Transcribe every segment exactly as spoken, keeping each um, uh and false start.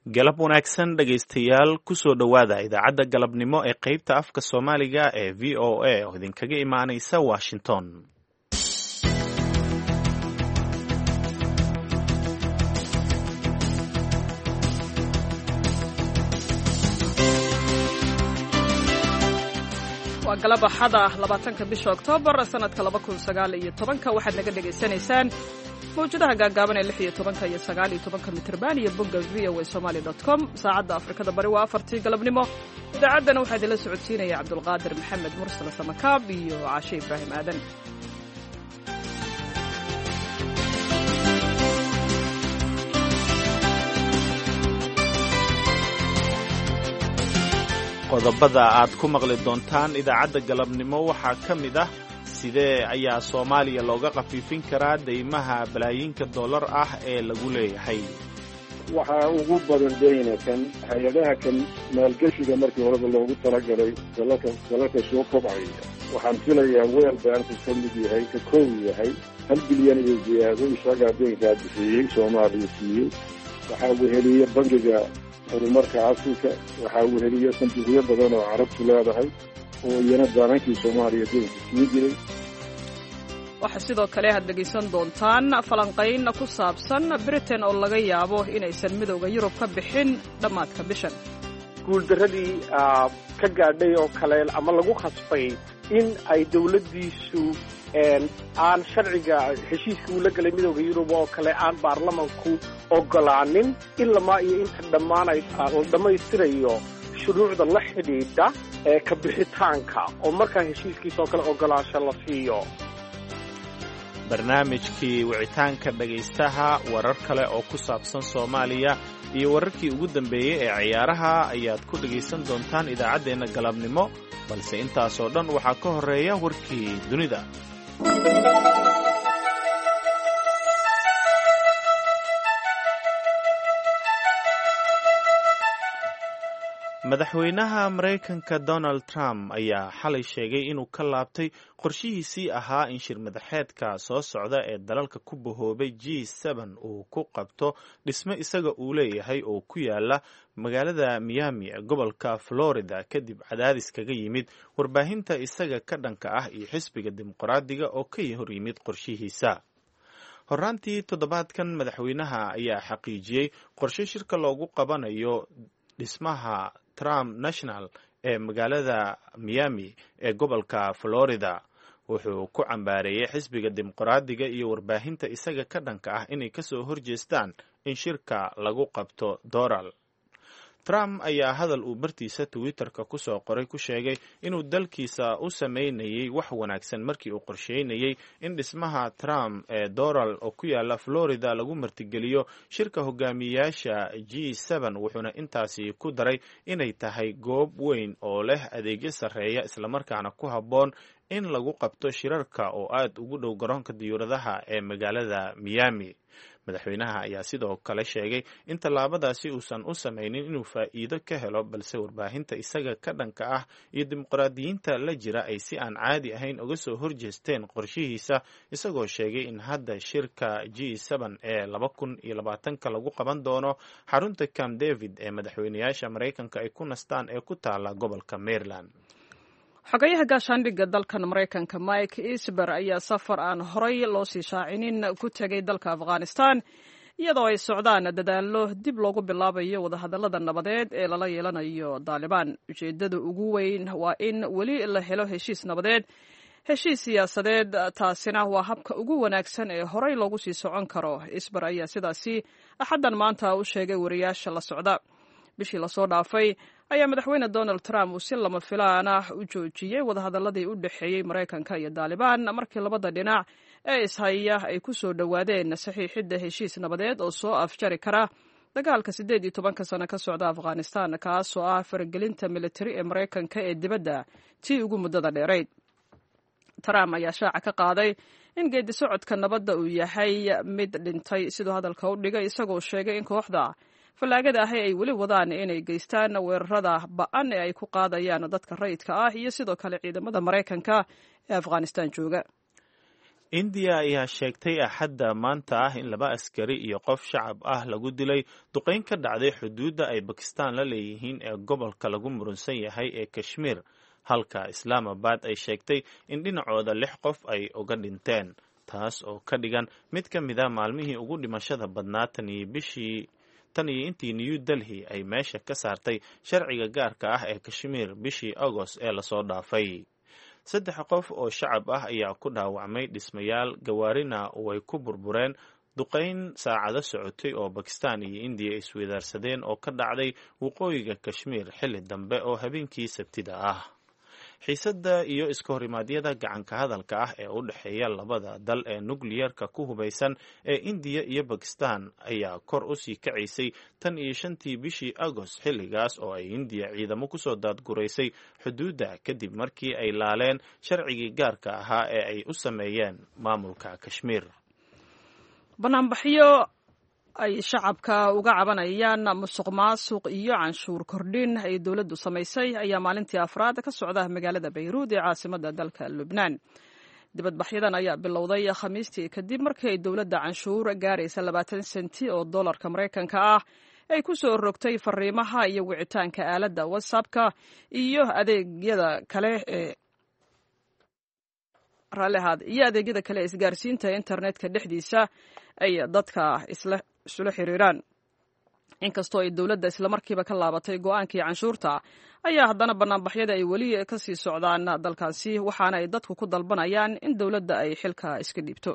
galab wanaagsan dhegaystayaal kusoo dhowaada idaacadda galabnimo ee qaybta afka soomaaliga ee v o a oo idinkaga imaanaysa washington. waa galab axada labaatanka bisha oktoobar sanadka laba kun sagaal iyo tobanka waxaad naga dhegaysanaysaan mawjadaha gaagaaban ee lix iyo tobanka iyo sagaal iyo tobanka mitirban iyo bogga v o a somali dot com. saacadda afrikada bari waa afartii galabnimo. idaacaddana waxaa idinla socodsiinaya cabdulqaadir maxamed mursal samakaab iyo caashe ibraahim aadan. qodobada aad ku maqli doontaan idaacadda galabnimo waxaa ka mid ah sidee ayaa soomaaliya looga khafiifin karaa deymaha balaayiinka dollar ah ee lagu leeyahay. waxaa ugu badan deyna kan hay-adaha kan maalgeshiga markii horeba loogu talagalay dalalka dalalka soo kobcaya. waxaan filayaa weel baanku ka mid yahay ka kow yahay hal bilyan iyo ziyaado isagaa deynkaa bixiyey soomaaliya siiyey. waxaa weheliye bangiga horumarka afrika, waxaa weheliye sanduuqyo badan oo carabtu leedahay oo iyana daanankii soomaaliya deynka sii jiray. waxaa sidoo kale aad dhegaysan doontaan falanqayn ku saabsan britain oo laga yaabo inaysan midowda yurub ka bixin dhammaadka bishan. guuldaradii ka gaadhay oo kale ama lagu khasbay in ay dawladdiisu aan sharciga heshiiska uu la galay midowda yurub oo kale aan baarlamanku ogolaanin ilamaa iyo inta dhammaanay la dhammaystirayo shuruucda la xidhiidha ee ka bixitaanka oo markaa heshiiskiisa oo kale ogolaansho la siiyo. barnaamijkii wicitaanka dhegaystaha, warar kale oo ku saabsan soomaaliya iyo wararkii ugu dambeeyey ee ciyaaraha ayaad ku dhegaysan doontaan idaacaddeenna galabnimo, balse intaasoo dhan waxaa ka horreeya warkii dunida. madaxweynaha maraykanka donald trump ayaa xalay sheegay inuu ka laabtay qorshihiisii ahaa in shir madaxeedka soo socda ee dalalka ku bahoobay g seben uu ku qabto dhisme isaga uu leeyahay oo ku yaala magaalada miami ee gobolka florida kadib cadaadis kaga yimid warbaahinta isaga ka dhanka ah iyo xisbiga dimuqraadiga oo ka hor yimid qorshihiisa. horraantii toddobaadkan madaxweynaha ayaa xaqiijiyey qorshe shirka loogu qabanayo dhismaha Trump National ee magaalada Miami ee gobolka Florida. wuxuu ku cambaareeyey xisbiga dimuqraadiga iyo warbaahinta isaga ka dhanka ah inay ka soo horjeestaan in shirka lagu qabto Doral. Trump ayaa hadal uu bartiisa Twitter-ka ku soo qoray ku sheegay inuu dalkiisa u sameynayay wax wanaagsan markii uu qorsheynayay in dhismaha Trump ee Doral oo ku yaala Florida lagu martigeliyo shirka hogaamiyayaasha G seben, wuxuuna intaasi ku daray inay tahay goob weyn oo leh adeegyo sarreeya islamarkaana ku habboon in lagu qabto shirarka oo aad ugu dhow garoonka diyuuradaha ee magaalada Miami. madaxweynaha ayaa sidoo kale sheegay in tallaabadaasi uusan u samaynin inuu faa'iido ka helo, balse warbaahinta isaga ka dhanka ah iyo dimuqraadiyiinta la jira ay si aan caadi ahayn uga soo horjeesteen qorshihiisa, isagoo sheegay in hadda shirka G seben ee laba kun iyo labaatanka lagu qaban doono xarunta Camp David ee madaxweynayaasha Maraykanka ay ku nastaan ee ku taala gobolka Maryland. xogayaha gaashaandhigga dalkan maraykanka mike isber ayaa safar aan horay loo sii shaacinin ku tegay dalka afghanistan iyadoo ay socdaan dadaallo dib loogu bilaabayo wadahadallada nabadeed ee lala yeelanayo daalibaan. ujeeddada ugu weyn waa in weli la helo heshiis nabadeed, heshiis siyaasadeed. taasina waa habka ugu wanaagsan ee horay loogu sii socon karo. isber ayaa sidaasi axaddan maanta u sheegay wariyaasha la socda. bishii lasoo dhaafay ayaa madaxweyne donald trump uu si lama filaan ah u joojiyey wadahadalladii u dhexeeyey maraykanka iyo daalibaan markii labada dhinac ee ishaya ay ku soo dhowaadeen saxiixidda heshiis nabadeed oo soo afjari kara dagaalka siddeed iyo tobanka sano ka socda afghanistan, kaasoo ah faragelinta militari ee maraykanka ee dibadda tii ugu muddada dheerayd. trump ayaa shaaca ka qaaday in geedi socodka nabadda uu yahay mid dhintay siduu hadalka u dhigay, isagoo sheegay in kooxda fallaagada ahi ay weli wadaan inay geystaan weerarada ba'an ee ay ku qaadayaan dadka rayidka ah iyo sidoo kale ciidamada maraykanka ee afghanistan jooga. indiya ayaa sheegtay axadda maanta ah in laba askari iyo qof shacab ah lagu dilay duqayn ka dhacday xuduudda ay bakistan la leeyihiin ee gobolka lagu murunsan yahay ee kashmiir, halka islaamabad ay sheegtay in dhinacooda lix qof ay uga dhinteen, taas oo ka dhigan mid ka mid a maalmihii ugu dhimashada badnaa tan iyo bishii tan iyo intii new delhi ay meesha ka saartay sharciga gaarka ah ee kashmiir bishii agost ee lasoo dhaafay. saddex qof oo shacab ah ayaa ku dhaawacmay dhismayaal, gawaarina way ku burbureen duqayn saacado socotay oo bakistan iyo indiya isweydaarsadeen oo ka dhacday waqooyiga kashmiir xilli dambe oo habeenkii sabtida ah. xiisadda iyo iska horimaadyada gacanka hadalka ah ee u dhexeeya labada dal ee nukliyerka ku hubaysan ee indiya iyo bakistan ayaa kor u sii kacaysay tan iyo shantii bishii agost, xilligaas oo ay indiya ciidamo kusoo daadguraysay xuduudda kadib markii ay laaleen sharcigii gaarka ahaa ee ay u sameeyeen maamulka kashmiir. banaanbaxyo ay shacabka uga cabanayaan musuq maasuq iyo canshuur kordhin ay dowladdu samaysay ayaa maalintii afraad ka socda magaalada bayruud ee caasimadda dalka lubnaan. dibadbaxyadan ayaa bilowday khamiistii kadib markii ay dowladda canshuur gaaraysa labaatan senti oo dollarka maraykanka ah ay ku soo rogtay fariimaha iyo wicitaanka aaladda whatsappka iyo adeegyada kale ee raalihaad iyo adeegyada kale ee isgaarsiinta internetka dhexdiisa ay dadka isla isula xiriiraan. inkastoo ay dowladda islamarkiiba ka laabatay go-aankii canshuurta, ayaa haddana banaanbaxyada ay weli ka sii socdaan dalkaasi, waxaana ay dadku ku dalbanayaan in dowladda ay xilka iska dhiibto.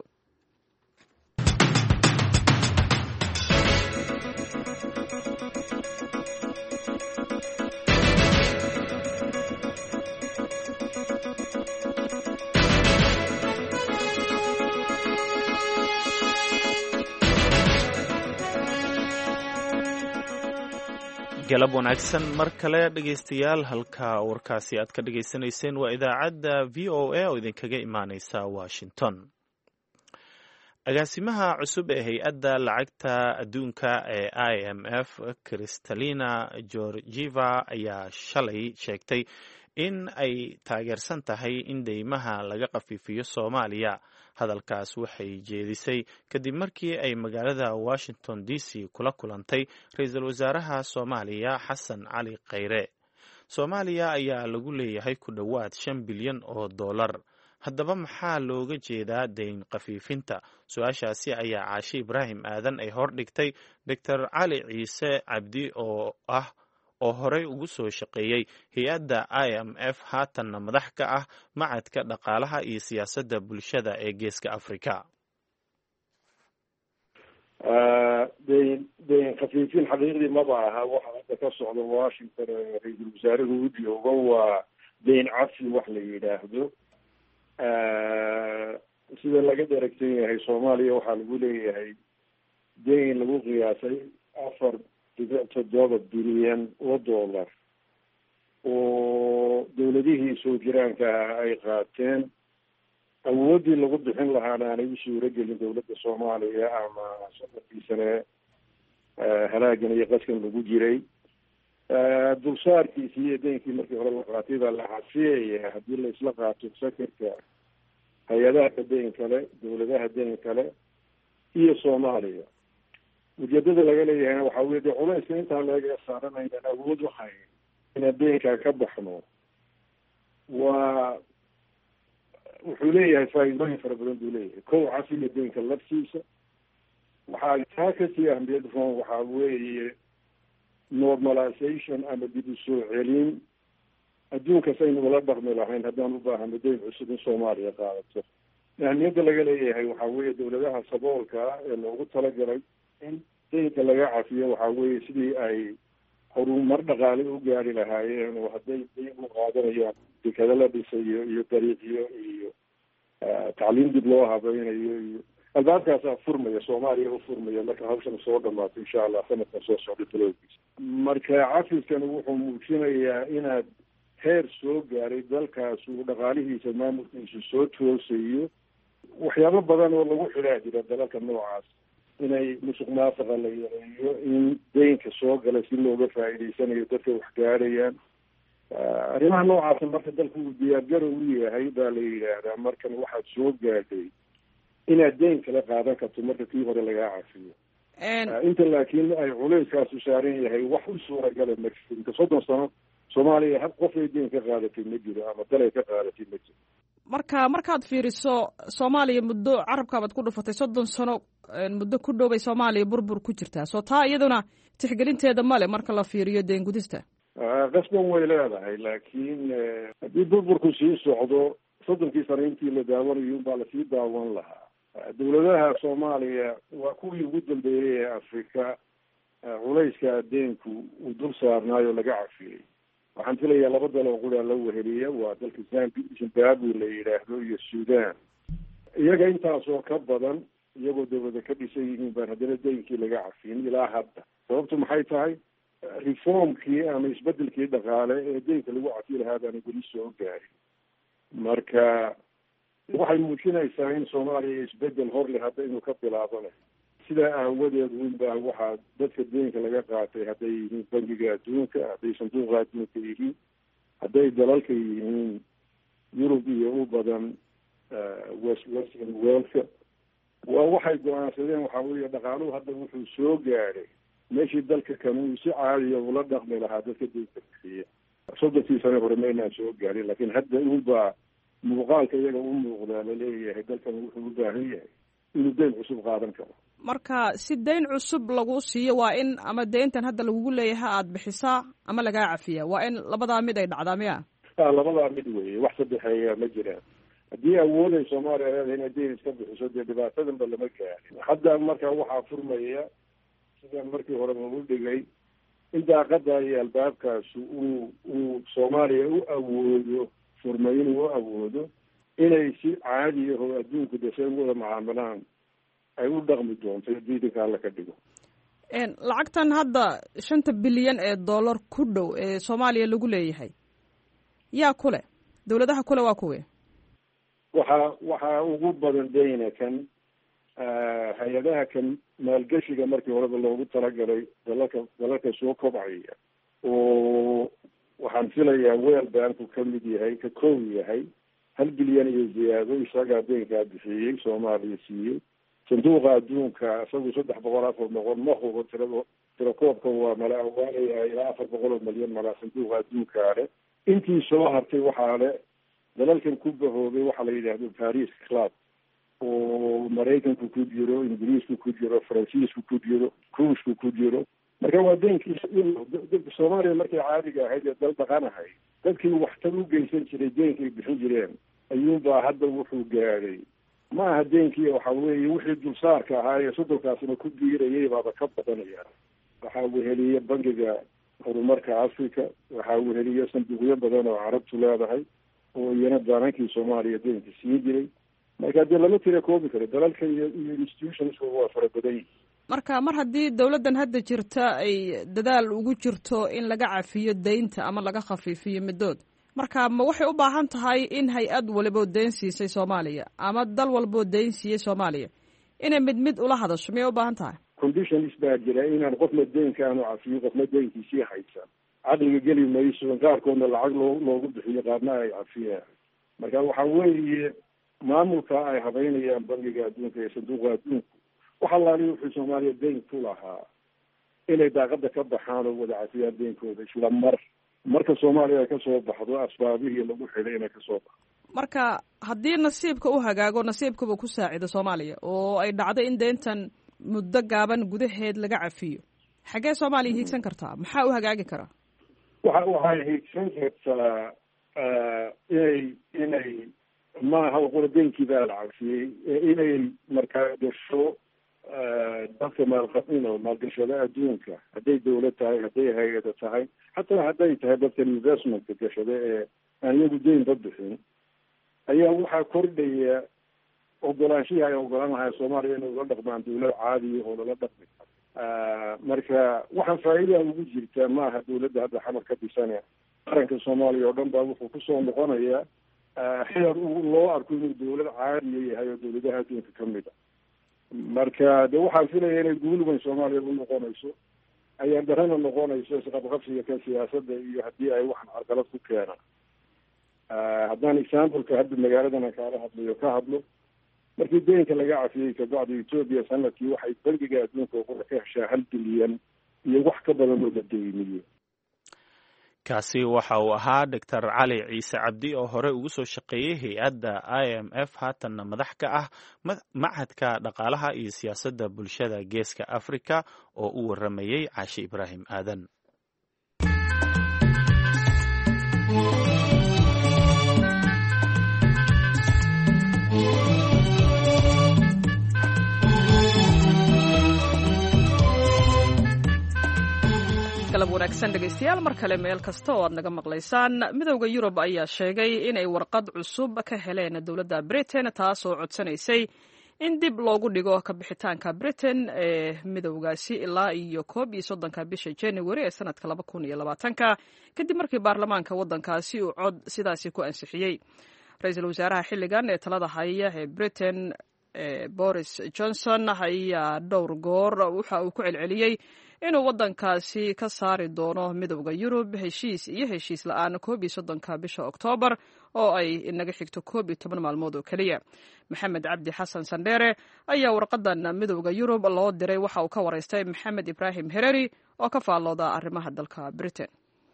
galab wanaagsan mar kale dhegaystayaal, halka warkaasi aad ka dhegaysanayseen waa idaacadda v o a oo idinkaga imaaneysa washington. agaasimaha cusub ee hay-adda lacagta adduunka ee i m f kristalina georgieva ayaa shalay sheegtay in ay taageersan tahay in deymaha laga khafiifiyo Soomaaliya. hadalkaas waxay jeedisay kadib markii ay magaalada Washington D C kula kulantay ra-iisul wasaaraha Soomaaliya Xasan Cali Kheyre. Soomaaliya ayaa lagu leeyahay ku dhowaad shan bilyan oo dollar. haddaba maxaa looga jeedaa deyn khafiifinta? su-aashaasi ayaa Caashi Ibraahim Aadan ay hordhigtay Doctor Cali Ciise Cabdi oo ah oo horey ugu soo shaqeeyey hay-adda I M F, haatanna madax ka ah macadka dhaqaalaha iyo siyaasadda bulshada ee Geeska Afrika. deyn deyn khafiifin xaqiiqdii maba aha waxa hadda ka socda Washington ra-iisul wasaaruhu u joogo waa deyn cafi wax la yidhaahdo. sida laga daragsan yahay Soomaaliya waxaa lagu leeyahay deyn lagu qiyaasay afar dhibic toddoba bilyan oo dollar oo dowladihii soo jiraanka ay qaateen. awooddii lagu bixin lahaana aanay u suuro gelin dowladda Soomaaliya ama sanadkii sane halaagan iyo qaskan lagu jiray. dulsaarkiisii iyo deynkii markii hore la qaatay baa la xasiyaya haddii la isla qaato sakarka hay-adaha deyn kale, dowladaha deyn kale iyo Soomaaliya. ujeedada laga leeyahayna waxaa weye dee culayska intaa laga saaranaynan awood waxay inaan deynkaa ka baxno. waa wuxuu leeyahay faa'iidooyin fara badan buu leeyahay. kow, cafiga deynka laftiisa. waxaa taa kasii ahmiyad roon waxaa weeye normalization ama dib u soo celin adduunkas aynu ula dhaqmi lahayn haddaan u baahano deyn cusub in Soomaaliya qaadato. ahmiyadda laga leeyahay waxaa weeye dowladaha saboolka ee loogu talagalay in deynka laga cafiyo waxaa weeye sidii ay horumar dhaqaale u gaari lahaayeen oo hadday deyn u qaadanayaan dekado la dhisayo iyo dariiqyo iyo tacliim dib loo habaynayo iyo albaabkaasaa furmaya Soomaaliya u furmaya marka hawshan soo dhamaato insha allah sanadkan soo socda taloogiisa. marka cafiskan wuxuu muujinayaa inaad heer soo gaaray dalkaas uu dhaqaalihiisa maamulkiisu soo toosayo. waxyaabo badan oo lagu xidhaa jira dalalka noocaas, inay musuq maasuqa la yareeyo, in deynka soo gala si looga faa'iidaysanayo dadka wax gaarayaan. arrimaha noocaasa marka dalku uu diyaargarow u yahay baa la yidhaahdaa markan waxaad soo gaadhay inaad deyn kala qaadan karto marka kii hore lagaa cafiyo. inta laakiin ay culeyskaasu saaran yahay wax u suuragala ma jiro. inta soddon sano soomaaliya had qof ay deyn ka qaadatay ma jiro ama dalay ka qaadatay ma jiro. marka markaad fiiriso soomaaliya muddo carabkaabaad ku dhufatay soddon sano muddo ku dhow bay soomaaliya burbur ku jirtaa soo taa iyaduna tixgelinteeda male marka la fiiriyo deen gudista. qasban way leedahay laakiin haddii burburku sii socdo soddonkii sano intii la daawanayo unbaa lasii daawan lahaa. dawladaha soomaaliya waa kuwii ugu dambeeyey ee afrika culeyska deenku uu dul saarnaayo laga cafiyey. waxaan filayaa laba dal oo quraa la weheliya waa dalka zimbabwe la yidhaahdo iyo sudan. iyaga intaasoo ka badan iyagoo dawlada ka dhisan yihiin baan haddana deynkii laga cafiyin ilaa hadda. sababtu maxay tahay? reformkii ama isbedelkii dhaqaale ee deynka lagu cafi lahaa baana weli soo gaarin. marka waxay muujinaysaa in soomaaliya isbedel hor leh hadda inuu ka bilaabana. sidaa aawadeed winbaa waxaa dadka deynka laga qaatay hadday yihiin bangiga adduunka, hadday sanduuqa adduunka yihiin, hadday dalalka yihiin yurub iyo u badan west western worldka, waa waxay go-aansadeen waxaa weeye dhaqaaluhu hadda wuxuu soo gaadhay meeshii dalka kan uu si caadiya ula dhaqmi lahaa dadka deynka bixiya. soddonkii sane hore maynaan soo gaarin laakiin hadda unbaa muuqaalka iyaga u muuqdaa laleeyahay dalkan wuxuu u baahan yahay inuu deyn cusub qaadan karo. marka si deyn cusub lagu siiyo waa in ama deyntan hadda lagugu leeyahay aada bixisaa ama lagaa cafiya. waa in labadaa mid ay dhacdaa miya? labadaa mid weeye, wax saddexeeya ma jiraan. haddii awooday soomaaliya leedahay inay deyn iska bixiso dee dhibaatadanba lama gaarin. hadda marka waxaa furmaya sidaan markii hore lagu dhigay in daaqada iyo albaabkaasi uu uu soomaaliya u awoodo furmay inuu u awoodo inay si caadi ah oo adduunku dasay wada macaamilaan ay u dhaqmi doonto diidanka alla ka dhigo. lacagtan hadda shanta bilyan ee dollar ku dhow ee soomaaliya lagu leeyahay yaa kule? dawladaha kule waa kuwe? waxaa waxaa ugu badan deyna kan hay-adaha kan maalgeshiga markii horeba loogu talagalay dalalka dalalka soo kobcaya oo waxaan filayaa weel baanku ka mid yahay ka kow yahay hal bilyan iyo ziyaado isagaa deynkaa bixiyey soomaaliya siiyey. sanduuqa adduunka isagu saddex boqol afar boqol ma hubo tirado tirakoobka waa mala awaanaya ilaa afar boqol oo milyan malaa sanduuqa adduunkaa le. intii soo hartay waxaa le dalalkan ku bahoobay waxaa la yidhaahdo paris club oo maraykanku ku jiro, ingiriisku ku jiro, faransiisku ku jiro, ruushku ku jiro. marka waa deenkii soomaaliya markay caadiga ahayd ee dal dhaqanahay dadkii waxtar u geysan jiray deenkay bixin jireen ayuunbaa hadda wuxuu gaadhay. ma aha deenkii waxa weeye wixii dulsaarka ahaa ee soddonkaasna ku biirayay baaba ka badanaya. waxaa weheliya bangiga horumarka africa, waxaa weheliya sanduuqyo badan oo carabtu leedahay oo iyana daanankii soomaaliya deenka siin jiray. marka dee lama tira koobi karo dalalka iyo iyo institutionska waa fara badan yihin. marka mar haddii dawladdan hadda jirta ay dadaal ugu jirto in laga cafiyo deynta ama laga khafiifiyo middood, marka ma waxay u baahan tahay in hay-ad waliboo deyn siisay soomaaliya ama dal walboo deyn siiyey soomaaliya inay mid mid ula hadasho miyay u baahan tahay? conditions baa jira inaan qofna deynka aanu cafiyo qofna deynkiisii haysan. caqliga geli mayso qaarkoodna lacag loo loogu bixiyo qaarna ay cafiyaan. marka waxaa weeye maamulka ay habeynayaan bangiga adduunka iyo sanduuqa adduunku wax allaali wuxuu soomaaliya deyn ku lahaa inay daaqada ka baxaan oo wada cafiyaan deynkooda isla mar marka soomaaliya ay kasoo baxdo asbaabihii lagu xidhay inay kasoo baxdo. marka haddii nasiibka u hagaago nasiibkaba ku saacido soomaaliya oo ay dhacdo in deyntan muddo gaaban gudaheed laga cafiyo, xaggee soomaaliya hiigsan kartaa? maxaa u hagaagi karaa? waxa waxay hiigsan kartaa inay inay maaha qura deynkii baa la cafiyey inay markaa gasho dadka maalqabin oo maalgashada adduunka, hadday dawlad tahay, hadday hay-ada tahay, xataa hadday tahay dadkan investmentka gashada ee aan iyagu deynba bixin, ayaa waxaa kordhaya ogolaanshihii ay ogolaanahay soomaaliya inay ula dhaqmaan dawlad caadiya oo lala dhaqmi karo. marka waxaan faa'iida ugu jirtaa maaha dawladda hadda xamar ka dhisane qaranka soomaaliya oo dhan baa wuxuu kusoo noqonayaa xeer loo arko inuu dawlad caadiya yahay oo dawladaha adduunka ka mid a. marka de waxaan filaya inay guul weyn soomaaliya u noqonayso, ayaan darana noqonayso isqabqabsiga ka siyaasadda iyo haddii ay waxan carqalad ku keenaan. haddaan exampleka hadda magaaladan aan kaala hadlayo ka hadlo markii deynka laga cafiyey kabacdi etoobiya sanadkii waxay bangiga adduunka uqura ka heshaa hal bilyan iyo wax ka badan oo la deymiye. kaasi waxa uu ahaa doctor cali ciise cabdi oo hore ugu soo shaqeeyey hay-adda i m f haatanna madax ka ah machadka dhaqaalaha iyo siyaasadda bulshada geeska africa oo u waramayey caashi ibraahim aadan. galab wanaagsan dhegaystayaal mar kale meel kasta oo aad naga maqlaysaan. midowda yurub ayaa sheegay inay warqad cusub ka heleen dowladda britain taasoo codsanaysay in dib loogu dhigo ka bixitaanka britain ee midowgaasi ilaa iyo koob iyo soddonka bisha january ee sanadka laba kun iyo labaatanka kadib markii baarlamaanka waddankaasi uu cod sidaasi ku ansixiyey. ra-iisul wasaaraha xilligan ee talada haya ee britain boris johnson ayaa dhowr goor waxa uu ku celceliyey inuu waddankaasi ka saari doono midowda yurub heshiis iyo heshiis la-aan koob iyo soddonka bisha oktoobar oo ay inaga xigto koob iyo toban maalmood oo keliya. maxamed cabdi xasan sandheere ayaa warqadan midowda yurub loo diray waxa uu ka waraystay maxamed ibraahim hereri oo ka faallooda arrimaha dalka britain.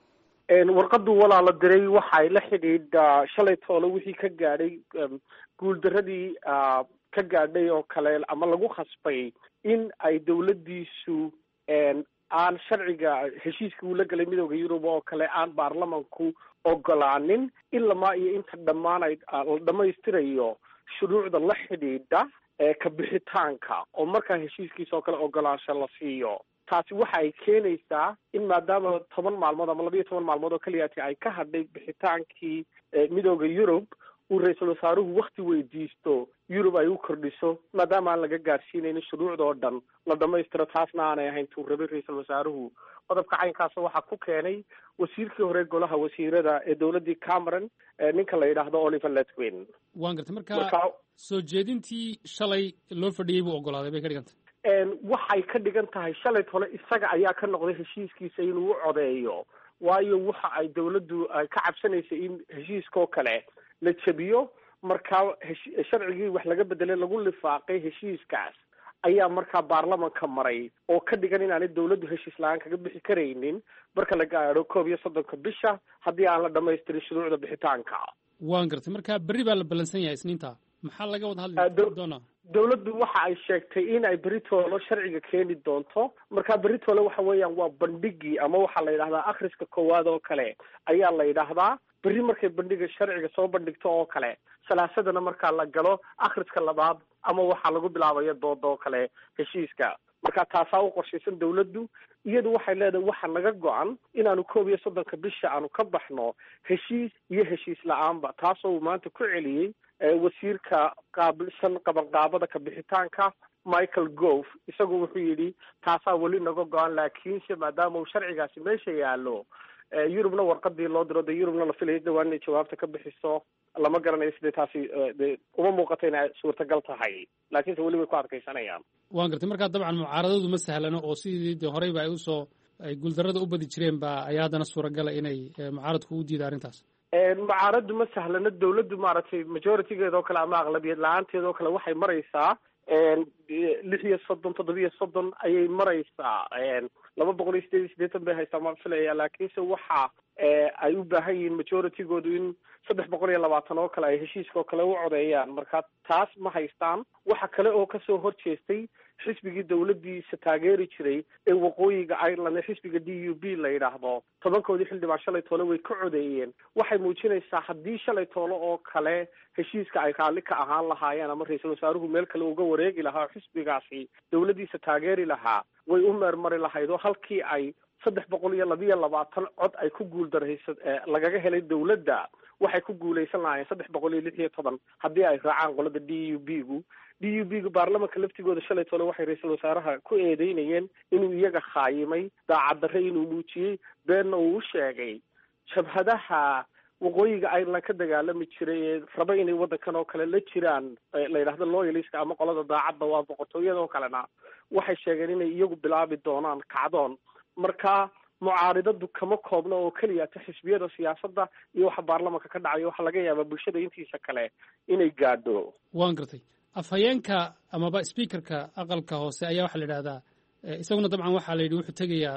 warqadu walaa la diray waxay la xidhiidha shalay toole wixii ka gaadhay guuldaradii ka gaadhay oo kale ama lagu khasbay in ay dowladdiisu aan sharciga heshiiska uu la galay midowda yurub oo kale aan baarlamanku ogolaanin ilamaa iyo inta dhammaanay la dhamaystirayo shuruucda la xidhiidha ka bixitaanka oo markaa heshiiskiisa oo kale ogolaansho la siiyo. taasi waxa ay keenaysaa in maadaama toban maalmood ama labiiyo toban maalmood oo keliyaati ay ka hadhay bixitaankii midowda yurub uu ra-iisul wasaaruhu wakti weydiisto yurub ay u kordhiso maadaama aan laga gaadhsiinaynin shuruucda oo dhan la dhamaystiro taasna aanay ahayn tuu rabay ra-iisul wasaaruhu. qodobka caynkaasa waxaa ku keenay wasiirkii hore golaha wasiirada ee dowladdii cameron ninka la yidhaahdo oliver letwin. waan gartay marka soo jeedintii shalay loo fadhiyey buu ogolaaday bay ka dhigantay. waxay ka dhigan tahay shalay tole isaga ayaa ka noqday heshiiskiisa inuu u codeeyo waayo waxa ay dowladdu ay ka cabsanaysay in heshiiskaoo kale la jabiyo markaa sharcigii wax laga bedelay lagu lifaaqay heshiiskaas ayaa markaa baarlamanka maray oo ka dhigan inaanay dowladdu heshiis la-aan kaga bixi karaynin marka la gaadho koob iyo soddonka bisha haddii aan la dhamaystirin shuruucda bixitaanka. waan gartay marka berri baa la ballansan yahay isniinta maxaa laga wada hadli doonaa? dowladdu waxa ay sheegtay in ay beritoolo sharciga keeni doonto markaa beritoole waxa weeyaan waa bandhigii ama waxaa la yidhahdaa akhriska koowaad oo kale ayaa la yidhaahdaa. berri markay bandhiga sharciga soo bandhigto oo kale salaasadana markaa la galo akhriska labaad ama waxaa lagu bilaabaya dooda oo kale heshiiska. marka taasaa u qorshaysan dowladdu iyadu waxay leedahay waxa naga go-an inaanu koob iyo soddonka bisha aanu ka baxno heshiis iyo heshiis la-aanba taasoo uu maanta ku celiyey wasiirka qaabilsan qabanqaabada ka bixitaanka michael gove isagu wuxuu yidhi taasaa weli naga go-an laakiinse maadaama uu sharcigaasi meesha yaallo yurubna warqadii loo diro de yurubna la filayo dhawaan inay jawaabta ka bixiso lama garanayo sidee taasi de uma muuqato inay suurtagal tahay laakiinse weli way ku adkaysanayaan. waan gartay markaa dabcan mucaaradadu ma sahlano oo sidii de horeyba ay usoo ay guuldarrada u badi jireen ba ayaa haddana suuragala inay mucaaradku u diida arrintaas. mucaaraddu ma sahlano dowladdu maaragtay majoritigeeda oo kale ama aqlabiyad la-aanteeda oo kale waxay maraysaa lix iyo soddon toddobiyo soddon ayay maraysaa laba boqol iyo sideed iyo siddeetan bay haystaa maan filaya laakiinse waxa ay u baahan yihiin majoritygoodu in saddex boqol iyo labaatan oo kale ay heshiiska oo kale u codeeyaan marka taas ma haystaan. waxa kale oo kasoo horjeestay xisbigii dowladdiisa taageeri jiray ee waqooyiga ireland ee xisbiga d u b la yidhaahdo tobankoodii xildhibaan shalay toole way ka codeeyeen. waxay muujinaysaa haddii shalay toole oo kale heshiiska ay raalli ka ahaan lahaayeen ama ra-iisul wasaaruhu meel kale uga wareegi lahaa oo xisbigaasi dowladdiisa taageeri lahaa way u meermari lahayd oo halkii ay saddex boqol iyo labiyo labaatan cod ay ku guuldaraysa lagaga helay dowladda waxay ku guulaysan lahaayeen saddex boqol iyo lix iyo toban haddii ay raacaan qolada d u b gu d u b gu baarlamanka laftigooda shalay toole waxay ra-iisul wasaaraha ku eedeynayeen inuu iyaga khaayimay daacaddarre inuu muujiyey beenna uu u sheegay jabhadaha waqooyiga ireland ka dagaalami jiray ee raba inay waddankan oo kale la jiraan la yidhaahdo loyaliska ama qolada daacadda waa boqortooyada oo kalena waxay sheegeen inay iyagu bilaabi doonaan kacdoon. marka mucaaridadu kama koobno oo keliya ta xisbiyada siyaasadda iyo waxa baarlamanka ka dhacayo waxaa laga yaabaa bulshada intiisa kale inay gaadho. waan gartay afhayeenka amaba speakerka aqalka hoose ayaa waxaa la yidhahdaa isaguna dabcan waxaa la yidhi wuxuu tegayaa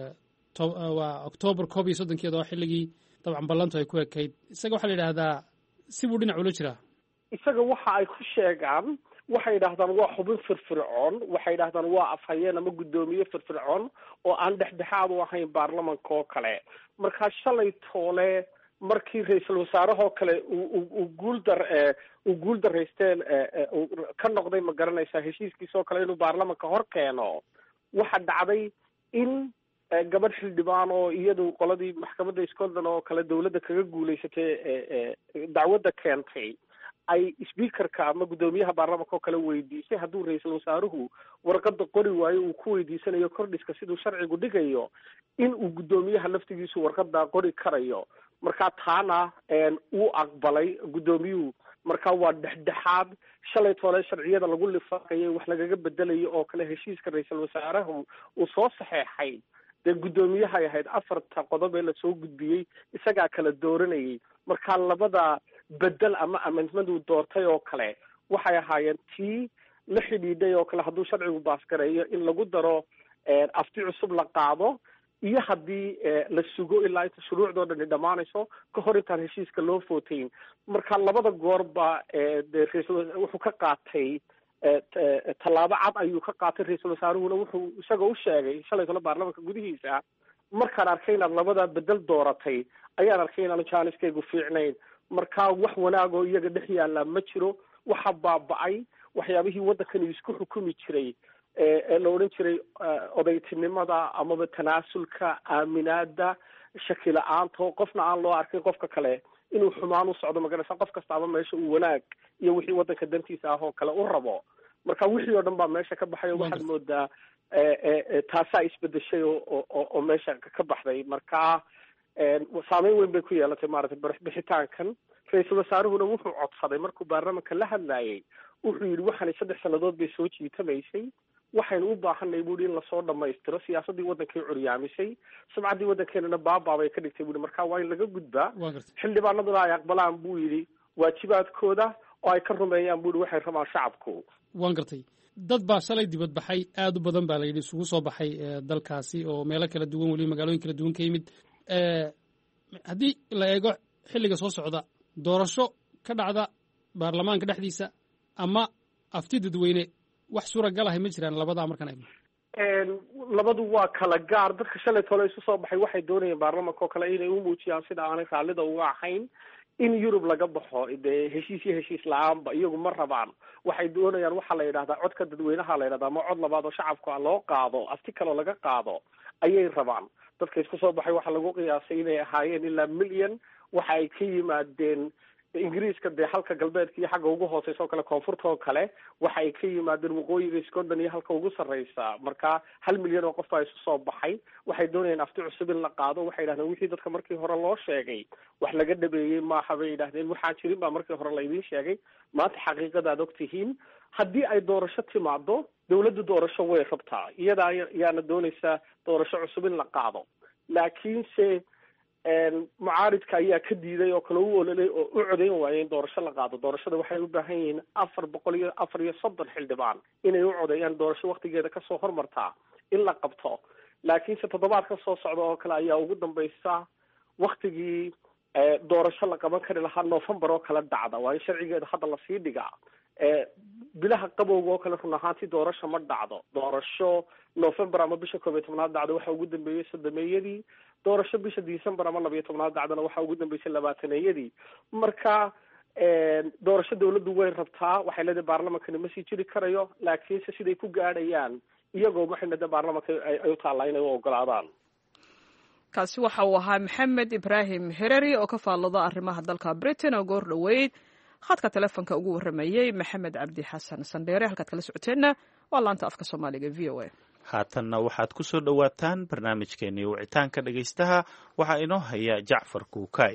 waa octoobar koob iyo soddonkeeda oo xilligii dabcan ballantu ay ku ekayd isaga waxaa la yidhahdaa si buu dhinac ula jiraa isaga waxa ay ku sheegaan waxay yidhahdaan waa xubin firfircoon waxay yidhahdaan waa afhayeen ama guddoomiye firfircoon oo aan dhexdhexaad u ahayn baarlamanka oo kale markaa shalay toole markii ra-iisul wasaarahoo kale uu guuldar uu guul daraysteen ka noqday ma garanaysaa heshiiskiisoo kale inuu baarlamanka hor keeno waxa dhacday in gabadh xildhibaan oo iyadu qoladii maxkamadda scotland oo kale dawladda kaga guulaysatay dacwadda keentay ay speakerka ama guddoomiyaha baarlamanka oo kale weydiisay hadduu ra-iisul wasaaruhu warqada qori waayo uu ku weydiisanayo kordhiska siduu sharcigu dhigayo in uu guddoomiyaha laftigiisu warqadaa qori karayo markaa taana uu aqbalay guddoomiyuhu marka waa dhexdhexaad shalay toole sharciyada lagu lifaaqayay wax lagaga bedelayo oo kale heshiiska ra-iisul wasaarahu uu soo saxeexay dee guddoomiyahay ahayd afarta qodob ee lasoo gudbiyey isagaa kala dooranayay markaa labada bedel ama amendment uu doortay oo kale waxay ahaayeen tii la xidhiidhay oo kale hadduu sharcigu baasgareeyo in lagu daro afti cusub la qaado iyo haddii la sugo ilaa inta shuruucdoo dhani dhammaanayso ka hor intaan heshiiska loo footayn marka labada goorba de ra-iisul wuxuu ka qaatay tallaabo cad ayuu ka qaatay ra-iisul wasaaruhuna wuxuu isagoo u sheegay shalay tole baarlamanka gudihiisa markaan arkay inaad labadaa bedel dooratay ayaan arkay inaanu jaaniskaygu fiicnayn markaa wax wanaagoo iyaga dhex yaallaa ma jiro waxa baaba-ay waxyaabihii waddankani isku xukumi jiray ee la odhan jiray odaytinimada amaba tanaasulka aaminaada shaki la-aanto qofna aan loo arkin qofka kale inuu xumaan u socdo magaraysa qof kastaaba meesha uu wanaag iyo wixii waddanka dantiisa ah oo kale u rabo marka wixii oo dhan baa meesha ka baxay oo waxaad moodaa taasaa isbedeshay oo oo meesha ka baxday marka saameyn weyn bay ku yeelatay maaragtay bixitaankan ra-iisul wasaaruhuna wuxuu codsaday markuu baarlamanka la hadlayay wuxuu yidhi waxaanay saddex sannadood bay soo jiitamaysay waxaynu u baahanay buuhi in lasoo dhamaystiro siyaasaddii waddankay curyaamisay sumcaddii waddankeenana baabaabay ka dhigtay buuhi marka waa in laga gudbaa xildhibaanaduna ay aqbalaan buu yidhi waajibaadkooda oo ay ka rumeeyaan buuhi waxay rabaan shacabku waan gartay dad baa shalay dibadbaxay aada u badan baa la yidhi isugu soo baxay dalkaasi oo meelo kala duwan weliba magaalooyin kala duwan ka yimid haddii la eego xilliga soo socda doorasho ka dhacda baarlamaanka dhexdiisa ama afti dadweyne wax suuragal ahay ma jiraan labadaa markaan eegno labadu waa kala gaar dadka shalay tole isu soo baxay waxay doonayeen baarlamanka oo kale inay u muujiyaan sida aanay raallida uga ahayn in yurub laga baxo dee heshiis iyo heshiis la-aanba iyagu ma rabaan waxay doonayaan waxaa la yidhahdaa codka dadweynaha la yidhahdaa ama cod labaad oo shacabka loo qaado afti kaloo laga qaado ayay rabaan dadka isku soo baxay waxaa lagu qiyaasay inay ahaayeen ilaa milyan waxa ay ka yimaadeen ingiriiska dee halka galbeedka iyo xagga ugu hooseysa oo kale koonfurta oo kale waxa ay ka yimaadeen waqooyiga scotland iyo halka ugu sarreysa marka hal milyan oo qof baa isu soo baxay waxay doonayeen afti cusub in la qaado waxay yidhahdeen wixii dadka markii hore loo sheegay wax laga dhabeeyey maaha bay yidhahdeen waxaan jirin baa markii hore laydin sheegay maanta xaqiiqada ad og tihiin haddii ay doorasho timaado dawladdu doorasho way rabtaa iyadaa yaana doonaysaa doorasho cusub in la qaado laakiinse mucaaridka ayaa ka diiday oo kale u ololay oo u codayn waayay in doorasho la qaado doorashada waxay u baahan yihiin afar boqol iyo afar iyo soddon xildhibaan inay u codeeyaan doorasho waktigeeda kasoo hormartaa in la qabto laakiinse toddobaad ka soo socda oo kale ayaa ugu dambaysa waktigii doorasho la qaban kari lahaa november oo kale dhacda waa in sharcigeeda hadda lasii dhigaa bilaha qabowga oo kale run ahaantii doorasho ma dhacdo doorasho november ama bisha koob iyo tobnaad dhacdo waxa ugu dambeeyey sodomeeyadii doorasho bisha december ama labiyo tobnaad dhacdana waxa ugu dambeysay labaataneeyadii marka doorasho dawladdu way rabtaa waxay leedahay baarlamankani ma sii jiri karayo laakiinse siday ku gaadhayaan iyagoo waxay leedahay baarlamanka ay u taallaa inay u ogolaadaan kaasi waxa uu ahaa maxamed ibraahim hereri oo ka faallada arrimaha dalka britain oo goor dhoweyd khadka telefonka ugu warramayey maxamed cabdi xasan sandheere halkaad kala socoteenna waa laanta afka soomaaliga v o a haatanna waxaad ku soo dhowaataan barnaamijkeenii wicitaanka dhegaystaha waxaa inoo haya jacfar kuukay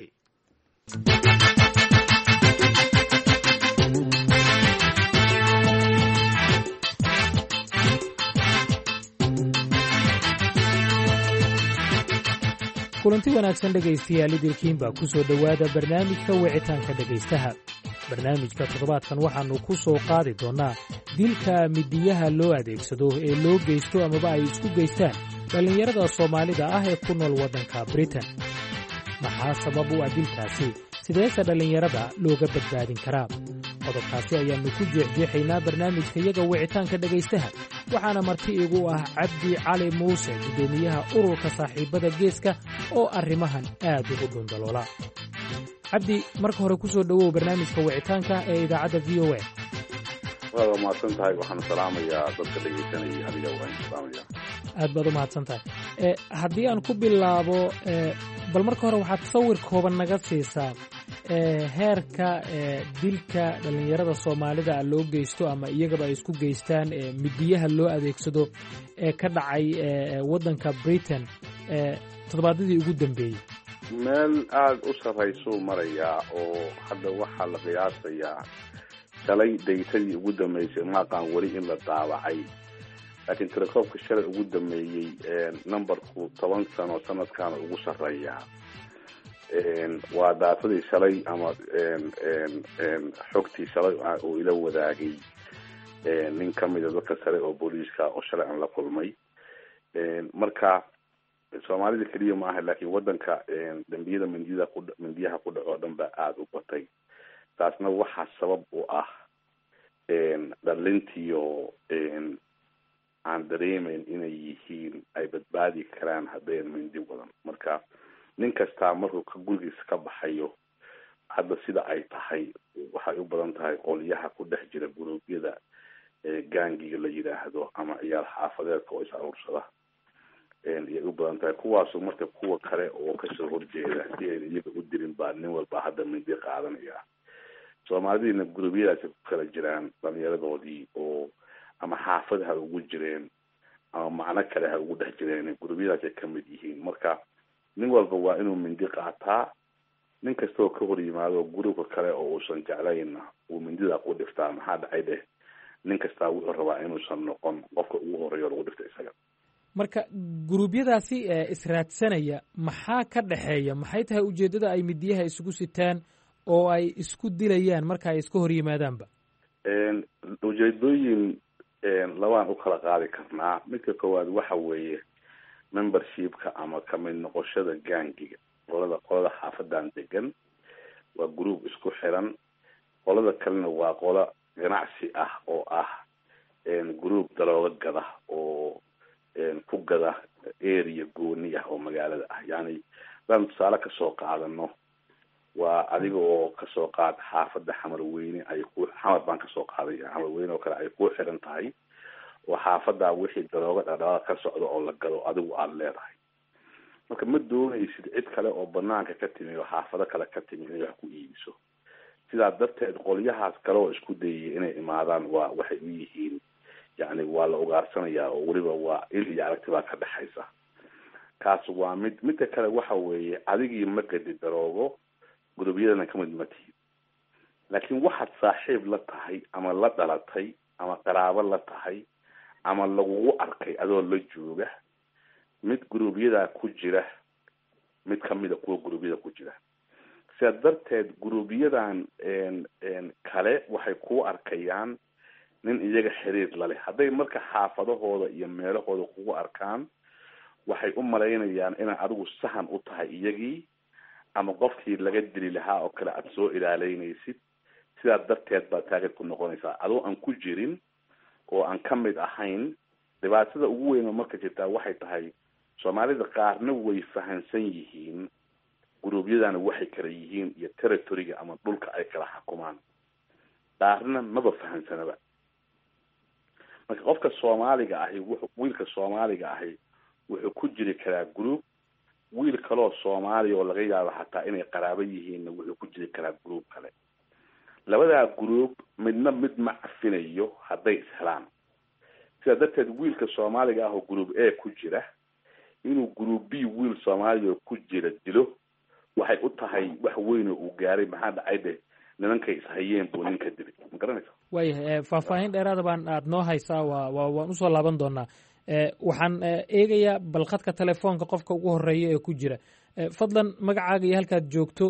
kulanti wanaagsan dhegaystayaal idilkiin baa ku soo dhowaada barnaamijka wicitaanka dhegaystaha barnaamijka toddobaadkan waxaannu ku soo qaadi doonnaa dilka midiyaha loo adeegsado ee loo geysto amaba ay isku geystaan dhallinyarada soomaalida ah ee ku nool waddanka britain. maxaa sabab u ah dilkaasi? sideese dhallinyarada looga badbaadin karaa? qodobkaasi ayaannu ku jeexjeexaynaa barnaamijka iyaga wicitaanka dhegaystaha, waxaana marti igu ah cabdi cali muuse, guddoomiyaha ururka saaxiibbada geeska oo arrimahan aad ugu dhundaloola. cabdi, marka hore ku soo dhowow barnaamijka wicitaanka ee idaacadda v o a. waad mahadsan tahay. waxaan salaamayaa dadka dhegaysanaya, adiga waan salaamayaa. aad baad u mahadsan tahay. haddii aan ku bilaabo, bal marka hore waxaad sawir kooban naga siisaa heerka dilka dhallinyarada soomaalida loo geysto ama iyagaba ay isku geystaan midiyaha loo adeegsado ee ka dhacay waddanka britain toddobaadyadii ugu dambeeyey. meel aada u sarraysuu marayaa oo hadda waxaa la qiyaasayaa shalay daytadii ugu dambeysay maaqaan weli in la daabacay, laakiin tirakoobka shalay ugu dambeeyey numberku toban sano sanadkaana ugu sarreeyaa. waa daatadii shalay ama xogtii shalay uu ila wadaagay nin ka mida dadka sare oo booliiska oo shalay aan la kulmay. marka soomaalida keliya maaha, laakiin waddanka dambiyada mindiyada ku mindiyaha ku dhaco o dhan baa aada u batay. taasna waxaa sabab u ah dhalintiyo aan dareemeyn inay yihiin ay badbaadi karaan haddayn mindi wadan. marka nin kastaa markuu ka gurigiisa ka baxayo hadda sida ay tahay waxay u badan tahay qolyaha ku dhex jira guruubyada gaangiga la yidhaahdo ama ciyaal xaafadeedka oo is aruursada iyay u badan tahay. kuwaasu marka kuwa kale oo kasoo horjeeda si ayna iyaga u dirin baa nin walba hadda mindi qaadanaya. soomaalidiina guruubyadaasi ku kala jiraan dhalinyaradoodii oo ama xaafad ha ugu jireen ama macno kale ha ugu dhex jireen, guruubyadaasay ka mid yihiin. marka nin walba waa inuu mindi qaataa. nin kastaoo ka hor yimaado gurubka kale oo uusan jeclayna uu mindida ku dhiftaa. maxaa dhacay dheh, nin kastaa wuxuu rabaa inuusan noqon qofka ugu horeeyo lagu dhifta isaga. marka guruubyadaasi israadsanaya maxaa ka dhexeeya? maxay tahay ujeeddada ay midiyaha isugu sitaan oo ay isku dilayaan marka ay iska hor yimaadaanba? ujeedooyin labaan u kala qaadi karnaa. midka koowaad waxa weeye membershipka ama kamid noqoshada gaangiga. qolada qolada xaafadan degan waa group isku xiran. qolada kalena waa qola ganacsi ah oo ah group dalooga gada oo ku gada area gooni ah oo magaalada ah. yani daan tusaale kasoo qaadano, waa adiga oo kasoo qaad xaafada Xamarweyne ay ku xamar baan kasoo qaaday Xamarweyne oo kale ay ku xiran tahay oo xaafada wixii dalooga dhadhaaq ka socdo oo la gado adigu aad leedahay. marka ma doonaysid cid kale oo banaanka ka timi oo xaafado kale ka timi inay wax ku iibiso. sidaa darteed qolyahaas kale oo isku dayay inay imaadaan waa waxay u yihiin yani waa la ugaarsanayaa oo weliba waa il iyo aragti baa ka dhexaysa. kaas waa mid. midka kale waxa weeye adigii ma gadi daroogo, gurubyadana kamid ma tihid, laakiin waxaad saaxiib la tahay ama la dhalatay ama qaraabo la tahay ama lagugu arkay adoo la jooga mid guruubyadaa ku jira, mid kamida kuwa guruubyada ku jira. sidaa darteed guruubyadan kale waxay ku arkayaan nin iyaga xiriir la leh. hadday marka xaafadahooda iyo meelahooda kugu arkaan waxay u malaynayaan inaad adigu sahan u tahay iyagii ama qofkii laga dili lahaa oo kale aada soo ilaaleynaysid. sidaa darteed baa taagad ku noqonaysaa adoo aan ku jirin oo aan ka mid ahayn. dhibaatada ugu weyn oo marka jirtaa waxay tahay soomaalida qaarna way fahansan yihiin guruubyadana waxay kala yihiin iyo territoryga ama dhulka ay kala xukumaan, qaarna maba fahansanaba. marka qofka soomaaliga ahi wuxuu wiilka soomaaliga ahi wuxuu ku jiri karaa group, wiil kaloo soomaaliya oo laga yaabo hataa inay qaraabo yihiinna wuxuu ku jiri karaa group kale. labadaa group midna mid ma cafinayo hadday ishelaan. sidaa darteed wiilka soomaaliga ah oo group A ku jira inuu group B wiil soomaaliya ku jira dilo waxay u tahay wax weyn oo uu gaaray. maxaa dhacay de nimankay ishayeen buu ninka dilay. ma garanaysa? waayahay faahfaahin dheeraada baan aada noo haysaa waa waa waan usoo laaban doonaa. waxaan eegayaa bal khadka telefoonka qofka ugu horeeya ee ku jira. fadlan magacaaga iyo halkaad joogto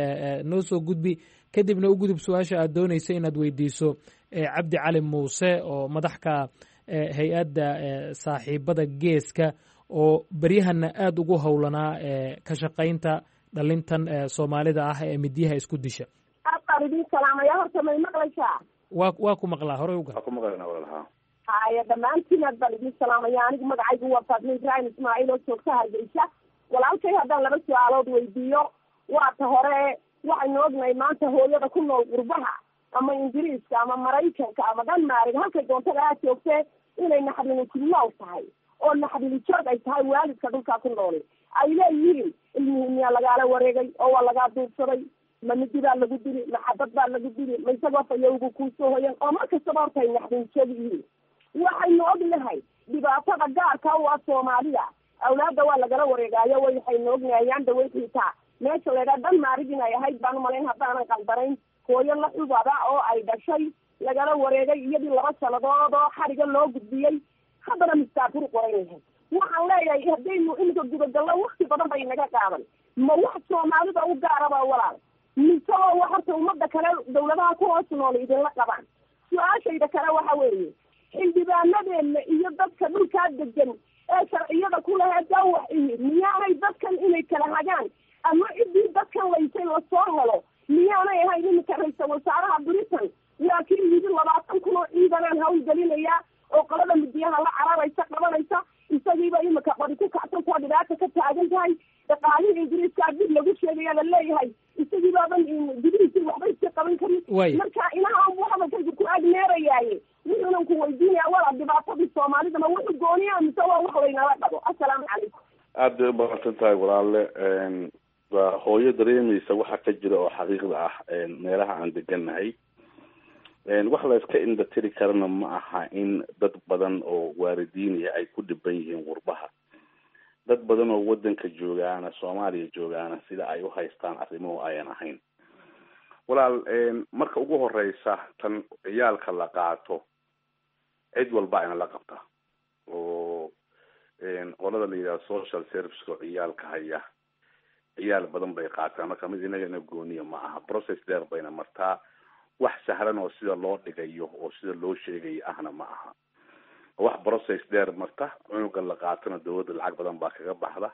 noo soo gudbi, kadibna u gudub su-aasha aad doonaysa inaad weydiiso cabdi cali muuse oo madaxka hay-adda saaxiibada geeska oo beryahana aada ugu howlanaa ka shaqaynta dhalintan soomaalida ah ee midyaha isku disha. idin salaamaya horta may maqlaysaa? waa waa ku maqlaa, horey uga ku maqlana walaalaha. haya dhammaantiin aad baan idin salaamaya. anigu magacaygu waa faadme ibraahim ismaaciil oo joogta hargeysa. walaalkay haddaan laba su-aalood weydiiyo, waata hore waxaynu ognahay maanta hooyada ku nool qurbaha ama ingiriiska ama maraykanka ama dhanmaarig halkay doontada aad joogtee inay naxdini kulnool tahay oo naxdini joog ay tahay waalidka dhulkaa ku nooli. ay leeyihiin ilmihii miyaa lagaala wareegay oo waa lagaa duubsaday, ma midi baa lagu dili, ma xabad baa lagu dili, ma isagoo fayowgu kuusoo hoyan, oo mar kastaba horta ay naxdini joog yihiin. waxaynu ognahay dhibaatada gaarka u ah soomaalida, awlaadda waa lagala wareegaayo. waxaynu ognahay ayaan dhawey xiitaa meesha laydhaa dhanmaarig inay ahayd baan umalayn haddaanan qaldanayn, hooyo la xubada oo ay dhashay lagala wareegay iyadii laba sanadood oo xariga loo gudbiyey, haddana mistaafur qoran yahay. waxaan leeyahay haddaynu iminka gudagallo wakti badan bay naga qaadan, ma wax soomaalida u gaaraba walaal, mise oo wax horta ummadda kale dawladaha ku hoos nool idinla qabaan? su-aashayda kale waxa weeye xildhibaanadeena iyo dadka dhulkaa degan ee sharciyada ku lahaa dawax ihi miyaanay dadkan inay kala hagaan ama ciddii dadkan laysay lasoo helo miyaanay ahayn iminka ra-iisal wasaaraha britain waa kii yidi labaatan kun oo ciidanaan hawlgelinayaa oo qolada midiyaha la cararaysa qabanaysa, isagiiba iminka qori ku kacsan kuwa dhibaata ka taagan tahay. dhaqaalihii ingiriiskaa dib lagu sheegaya la leeyahay isagiibaaban gudihiisii waxba iska qaban karin. marka ilaha anbu hadalkaygu ku agneerayaaye wuxuunan ku weydiinaya walaa dhibaatadii soomaalida ma wuxu gooniya mise waa wax laynala dhabo? assalaamu calaykum. aad bay umaqsan tahay walaale. waa hooyo dareemaysa waxa ka jira oo xaqiiqda ah meelaha aan degannahay. wax la iska indhatiri karana ma aha in dad badan oo waalidiinaya ay ku dhiban yihiin qurbaha. dad badan oo wadanka joogaana soomaaliya joogaana sida ay u haystaan arrimuhu ayan ahayn. walaal marka ugu horeysa tan ciyaalka la qaato cid walba ina la qabta oo qolada la yidhaha social service oo ciyaalka haya ciyaal badan bay qaataan. marka mid inaga ina gooniya ma aha, process dheer bayna martaa. wax sahlan oo sida loo dhigayo oo sida loo sheegayo ahna ma aha, wax process dheer marta. cunuga la qaatana dawladda lacag badan baa kaga baxda.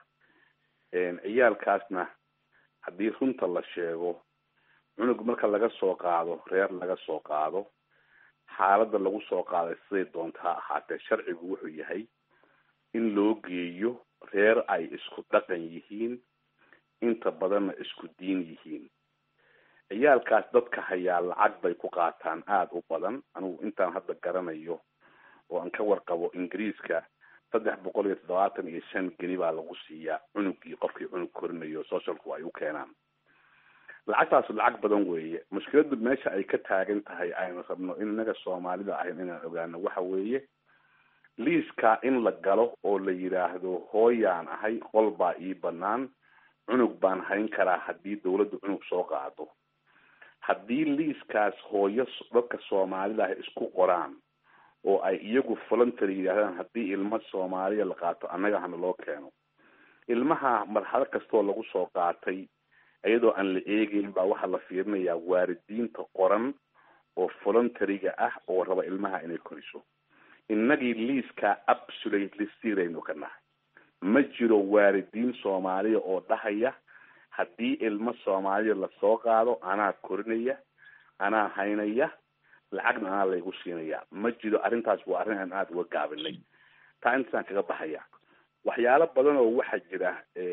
ciyaalkaasna haddii runta la sheego, cunug marka laga soo qaado reer laga soo qaado, xaaladda lagu soo qaaday siday doonta ha ahaatee, sharcigu wuxuu yahay in loo geeyo reer ay isku dhaqan yihiin, inta badanna isku diin yihiin. ciyaalkaas dadka hayaa lacag bay ku qaataan aada u badan. anigu intaan hadda garanayo oo aan ka warqabo ingiriiska saddex boqol iyo toddobaatan iyo shan geni baa lagu siiyaa cunugii qofkii cunug korinayo socialku ay u keenaan. lacagtaas lacag badan weeye. mushkiladu meesha ay ka taagan tahay aynu rabno in inaga soomaalida ahayn inaan ogaano waxa weeye liiska in la galo oo la yidhaahdo hooyaan ahay, qol baa ii banaan, cunug baan hayn karaa haddii dawladdu cunug soo qaado. haddii liiskaas hooyo dadka soomaalida ah isku qoraan oo ay iyagu voluntary yidhahdaan haddii ilmo soomaaliya la qaato annaga hana loo keeno, ilmaha marxalad kastoo lagu soo qaatay iyadoo aan la eegeyn baa waxaa la fiirinayaa waalidiinta qoran oo voluntaryga ah oo raba ilmaha inay koriso. innagii liiskaa absolutely siraynu ka nahay. ma jiro waalidiin soomaaliya oo dhahaya haddii ilmo soomaaliya lasoo qaado anaa korinaya, anaa haynaya, lacagna anaa laygu siinaya. ma jiro. arrintaas waa arrin aan aada uga gaabinay. taa intaasaan kaga baxaya. waxyaalo badan oo waxaa jira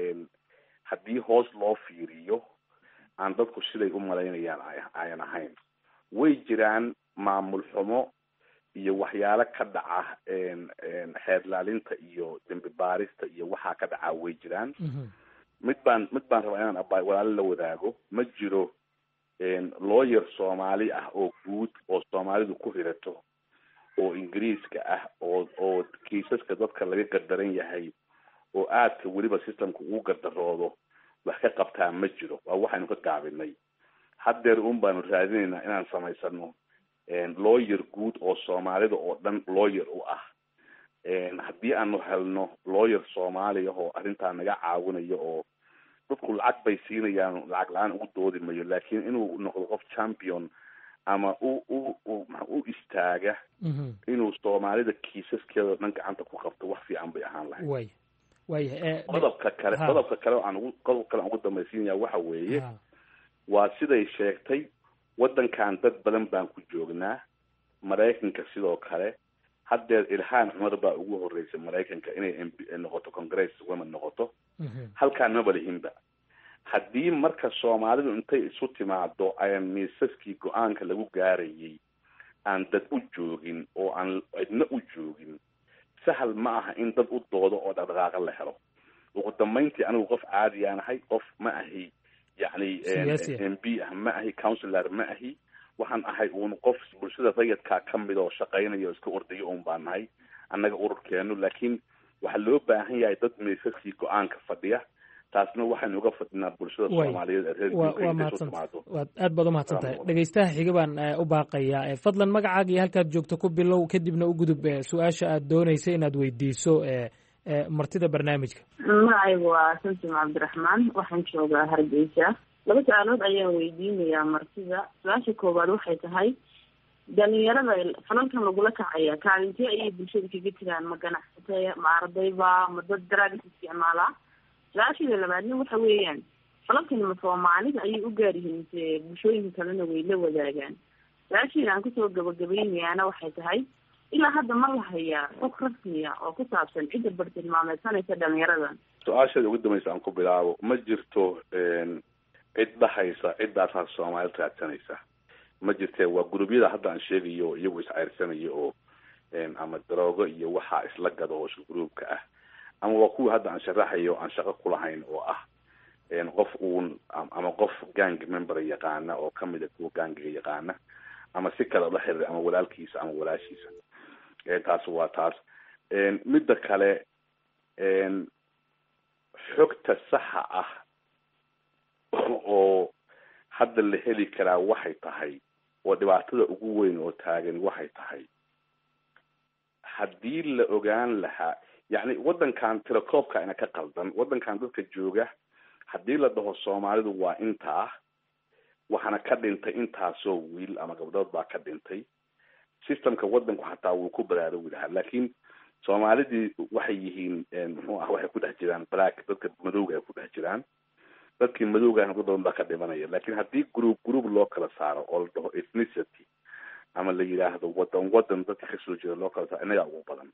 haddii hoos loo fiiriyo aan dadku siday u malaynayaan ayan ahayn. way jiraan maamul xumo iyo waxyaalo ka dhaca xeerlaalinta iyo dembi baarista iyo waxaa ka dhacaa way jiraan. mid baan mid baan rabaa inaan aba walaalo la wadaago. ma jiro lawyer soomaali ah oo guud oo soomaalidu ku hirato oo ingiriiska ah oo oo kiisaska dadka laga gardaran yahay oo aadka weliba systemka ugu gardaroodo wax ka qabtaa ma jiro. waa waxaynu ka gaabinay. haddeer un baanu raadinaynaa inaan samaysano lawyer guud oo soomaalida oo dhan lawyer u ah. haddii aanu helno lawyer soomaaliya oo arrintaa naga caawinayo oo dadku lacag bay siinayaan lacag la-aan ugu doodi mayo laakiin inuu noqdo qof champion ama u u u istaaga inuu soomaalida kiisaskeeda dhan gacanta ku qabto wax fiican bay ahaan lahayd way way qodobka kale qodobka kale aan ugu qodob kale aan ugu dambaysiinaya waxa weeye waa siday sheegtay waddankan dad badan baan ku joognaa maraykanka sidoo kale haddeer ilhaan cumar baa ugu horreysay maraykanka inay noqoto congress women noqoto halkaan maba lihinba haddii marka soomaalidu intay isu timaado ayaan miisaskii go-aanka lagu gaarayay aan dad u joogin oo aan cidna u joogin sahal ma aha in dad u doodo oo dhaqdhaqaaqa la helo ugu dambayntii anigu qof caadiyaan ahay qof ma ahi yacni m b ah ma ahi councilor ma ahi waxaan ahay uun qof bulshada rayidkaa ka mid oo shaqaynaya oo iska ordayo un baan nahay annaga ururkeenu laakiin waxaa loo baahan yahay dad miisaskii go-aanka fadhiya taasna waxaynu uga fadhinaa bulshada soomaaliyeed ee reer waa mahadsantahay waad aad baad u mahadsan tahay dhegeystaha xiga baan u baaqayaa fadlan magacaaga iyo halkaad joogto ku bilow kadibna u gudub su-aasha aad dooneysay inaad weydiiso martida barnaamijka magacaygu waa samsim cabdiraxmaan waxaan joogaa hargeysa laba su-aalood ayaan weydiinayaa martida su-aasha koowaad waxay tahay dhalinyarada falalkan lagula kacaya kaalintee ayay bulshada kaga jiraan ma ganacsatay ma ardayba ma dad daraagis isticmaalaa su-aashada labaadna waxa weeyaan falalkani ma soomaalida ayay u gaar yihiin mise bulshooyinka kalena way la wadaagaan su-aasheeda aan kusoo gabagabaynayaana waxay tahay ilaa hadda ma la hayaa xog rasmiya oo ku saabsan cidda bartilmaameysanaysa dhalinyaradan su-aasheeda ugu dambaysa aan ku bilaabo ma jirto cid dhahaysa ciddaasaa soomaalida raadsanaysa ma jirtee waa gurubyada hadda aan sheegayo iyagu isceyrsanayo oo ama daroogo iyo waxaa isla gado oo isku gruubka ah ama waa kuwii hadda aan sharaxayo aan shaqo kulahayn oo ah qof uun ama qof gang member yaqaana oo kamid a kuwa gangiga yaqaana ama si kale la xiriir ama walaalkiisa ama walaashiisa taas waa taas midda kale xogta saxa ah oo hadda la heli karaa waxay tahay oo dhibaatada ugu weyn oo taagan waxay tahay haddii la ogaan lahaa yacni waddankan telecoobka ina ka qaldan waddankan dadka jooga haddii la dhaho soomaalidu waa intaa waxaana ka dhintay intaasoo wiil ama gabdhood baa ka dhintay systemka waddanku xataa wuu ku baraarugi lahaa laakiin soomaalidii waxay yihiin muxuu ah waxay ku dhex jiraan black dadka madowga ay ku dhex jiraan dadkii madowgaana dad badan baa ka dhimanaya laakiin haddii group group loo kala saaro oo la dhaho ethnicity ama la yidhaahdo waddan waddan dadka kasoo jeeda loo kala saaro inagaa ugu badan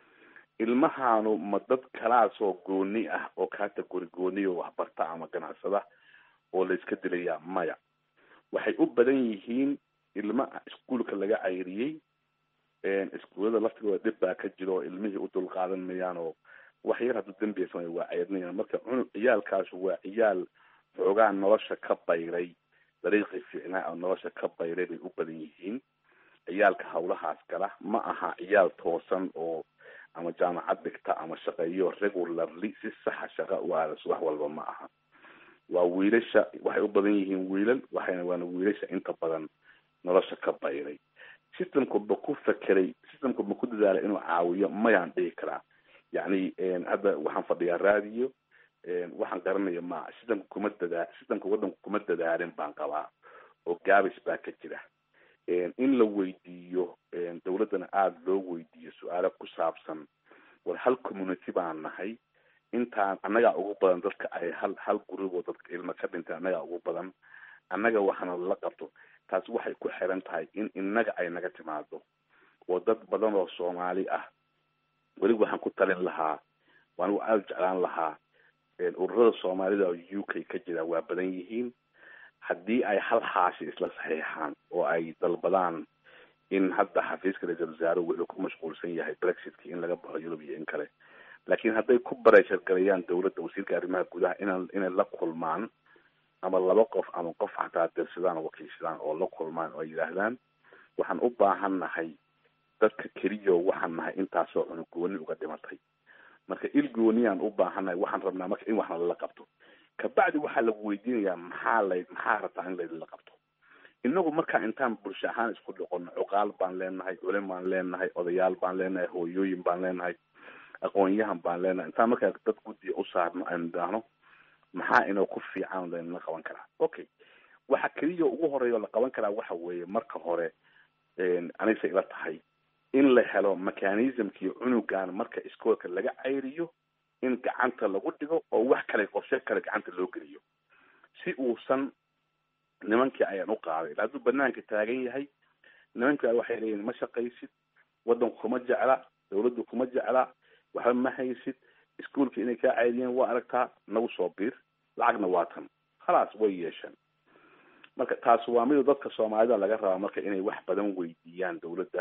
ilmahaanu ma dad kalaasoo gooni ah oo category gooni oo waxbarta ama ganacsada oo la iska dilayaa maya waxay u badan yihiin ilma iskuolka laga cayriyey iskuullada laftigooda dhib baa ka jiro oo ilmihii u dulqaadan mayaan oo wax yar hadduu dembiga samay waa cayrnayaan marka cunug ciyaalkaasu waa ciyaal xoogaa nolosha ka bayray dariiqii fiicnaa oo nolosha ka bayray bay u badan yihiin ciyaalka hawlahaas gala ma aha ciyaal toosan oo ama jaamacad dhigta ama shaqeeyo regularly si saxa shaqa u aadas wax walba ma aha waa wiilasha waxay u badan yihiin wiilal waxayna waana wiilasha inta badan nolosha ka bayray systemku ba ku fakeray systemku ma ku dadaalay inuu caawiyo mayaan dhihi karaa yacni hadda waxaan fadhiyaa raadiyo waxaan garanaya ma systemka kuma dadaa systemka waddanku kuma dadaalin baan qabaa oo gaabis baa ka jira in la weydiiyo dawladdana aada loo weydiiyo su-aalo ku saabsan war hal community baan nahay intaan annagaa ugu badan dadka ay hal hal group oo dadka ilma ka dhintay annagaa ugu badan annaga waxaana la qabto taas waxay ku xiran tahay in innaga ay naga timaado oo dad badan oo soomaali ah weliba waxaan ku talin lahaa waanigu aada jeclaan lahaa ururada soomaalida oo u k ka jira waa badan yihiin haddii ay hal xaashi isla saxiixaan oo ay dalbadaan in hadda xafiiska ra-iisul wasaare wuxuu ku mashquulsan yahay brexitka in laga baxo yurub iyo in kale laakiin hadday ku bareeshar galayaan dawladda wasiirka arrimaha gudaha ina inay la kulmaan ama laba qof ama qof xataa dirsadaan oo wakiishadaan oo la kulmaan oo ay yidhaahdaan waxaan u baahan nahay dadka keliyo waxaan nahay intaasoo cunug gooni uga dhimatay marka il gooniyaan u baahannahay waxaan rabnaa marka in waxna lala qabto kabacdi waxaa lagu weydiinayaa maxaa la maxaa rabtaa in laydinla qabto inagu markaa intaan bulsho ahaan isku dhoqono cuqaal baan leenahay culim baan leenahay odayaal baan leenahay hooyooyin baan leenahay aqoon-yahan baan leenahay intaan markaa dad guddiga u saarno aynu idhaahno maxaa inoo ku fiican laynala qaban karaa okay waxa keliya ugu horeeya oo la qaban karaa waxa weeye marka hore anigsa ila tahay in la helo mechanismkii cunugan marka iskoolka laga cayriyo in gacanta lagu dhigo oo wax kale qorshe kale gacanta loo geliyo si uusan nimankii ayaan u qaaday hadduu banaanka taagan yahay nimanka waxay leeyihin ma shaqaysid wadanku kuma jecla dawladdu kuma jecla waxba ma haysid iskuolka inay kaa caydiyeen waa aragtaa nagu soo biir lacagna waa tan khalaas way yeesheen marka taas waa midu dadka soomaalida laga rabaa marka inay wax badan weydiiyaan dawladda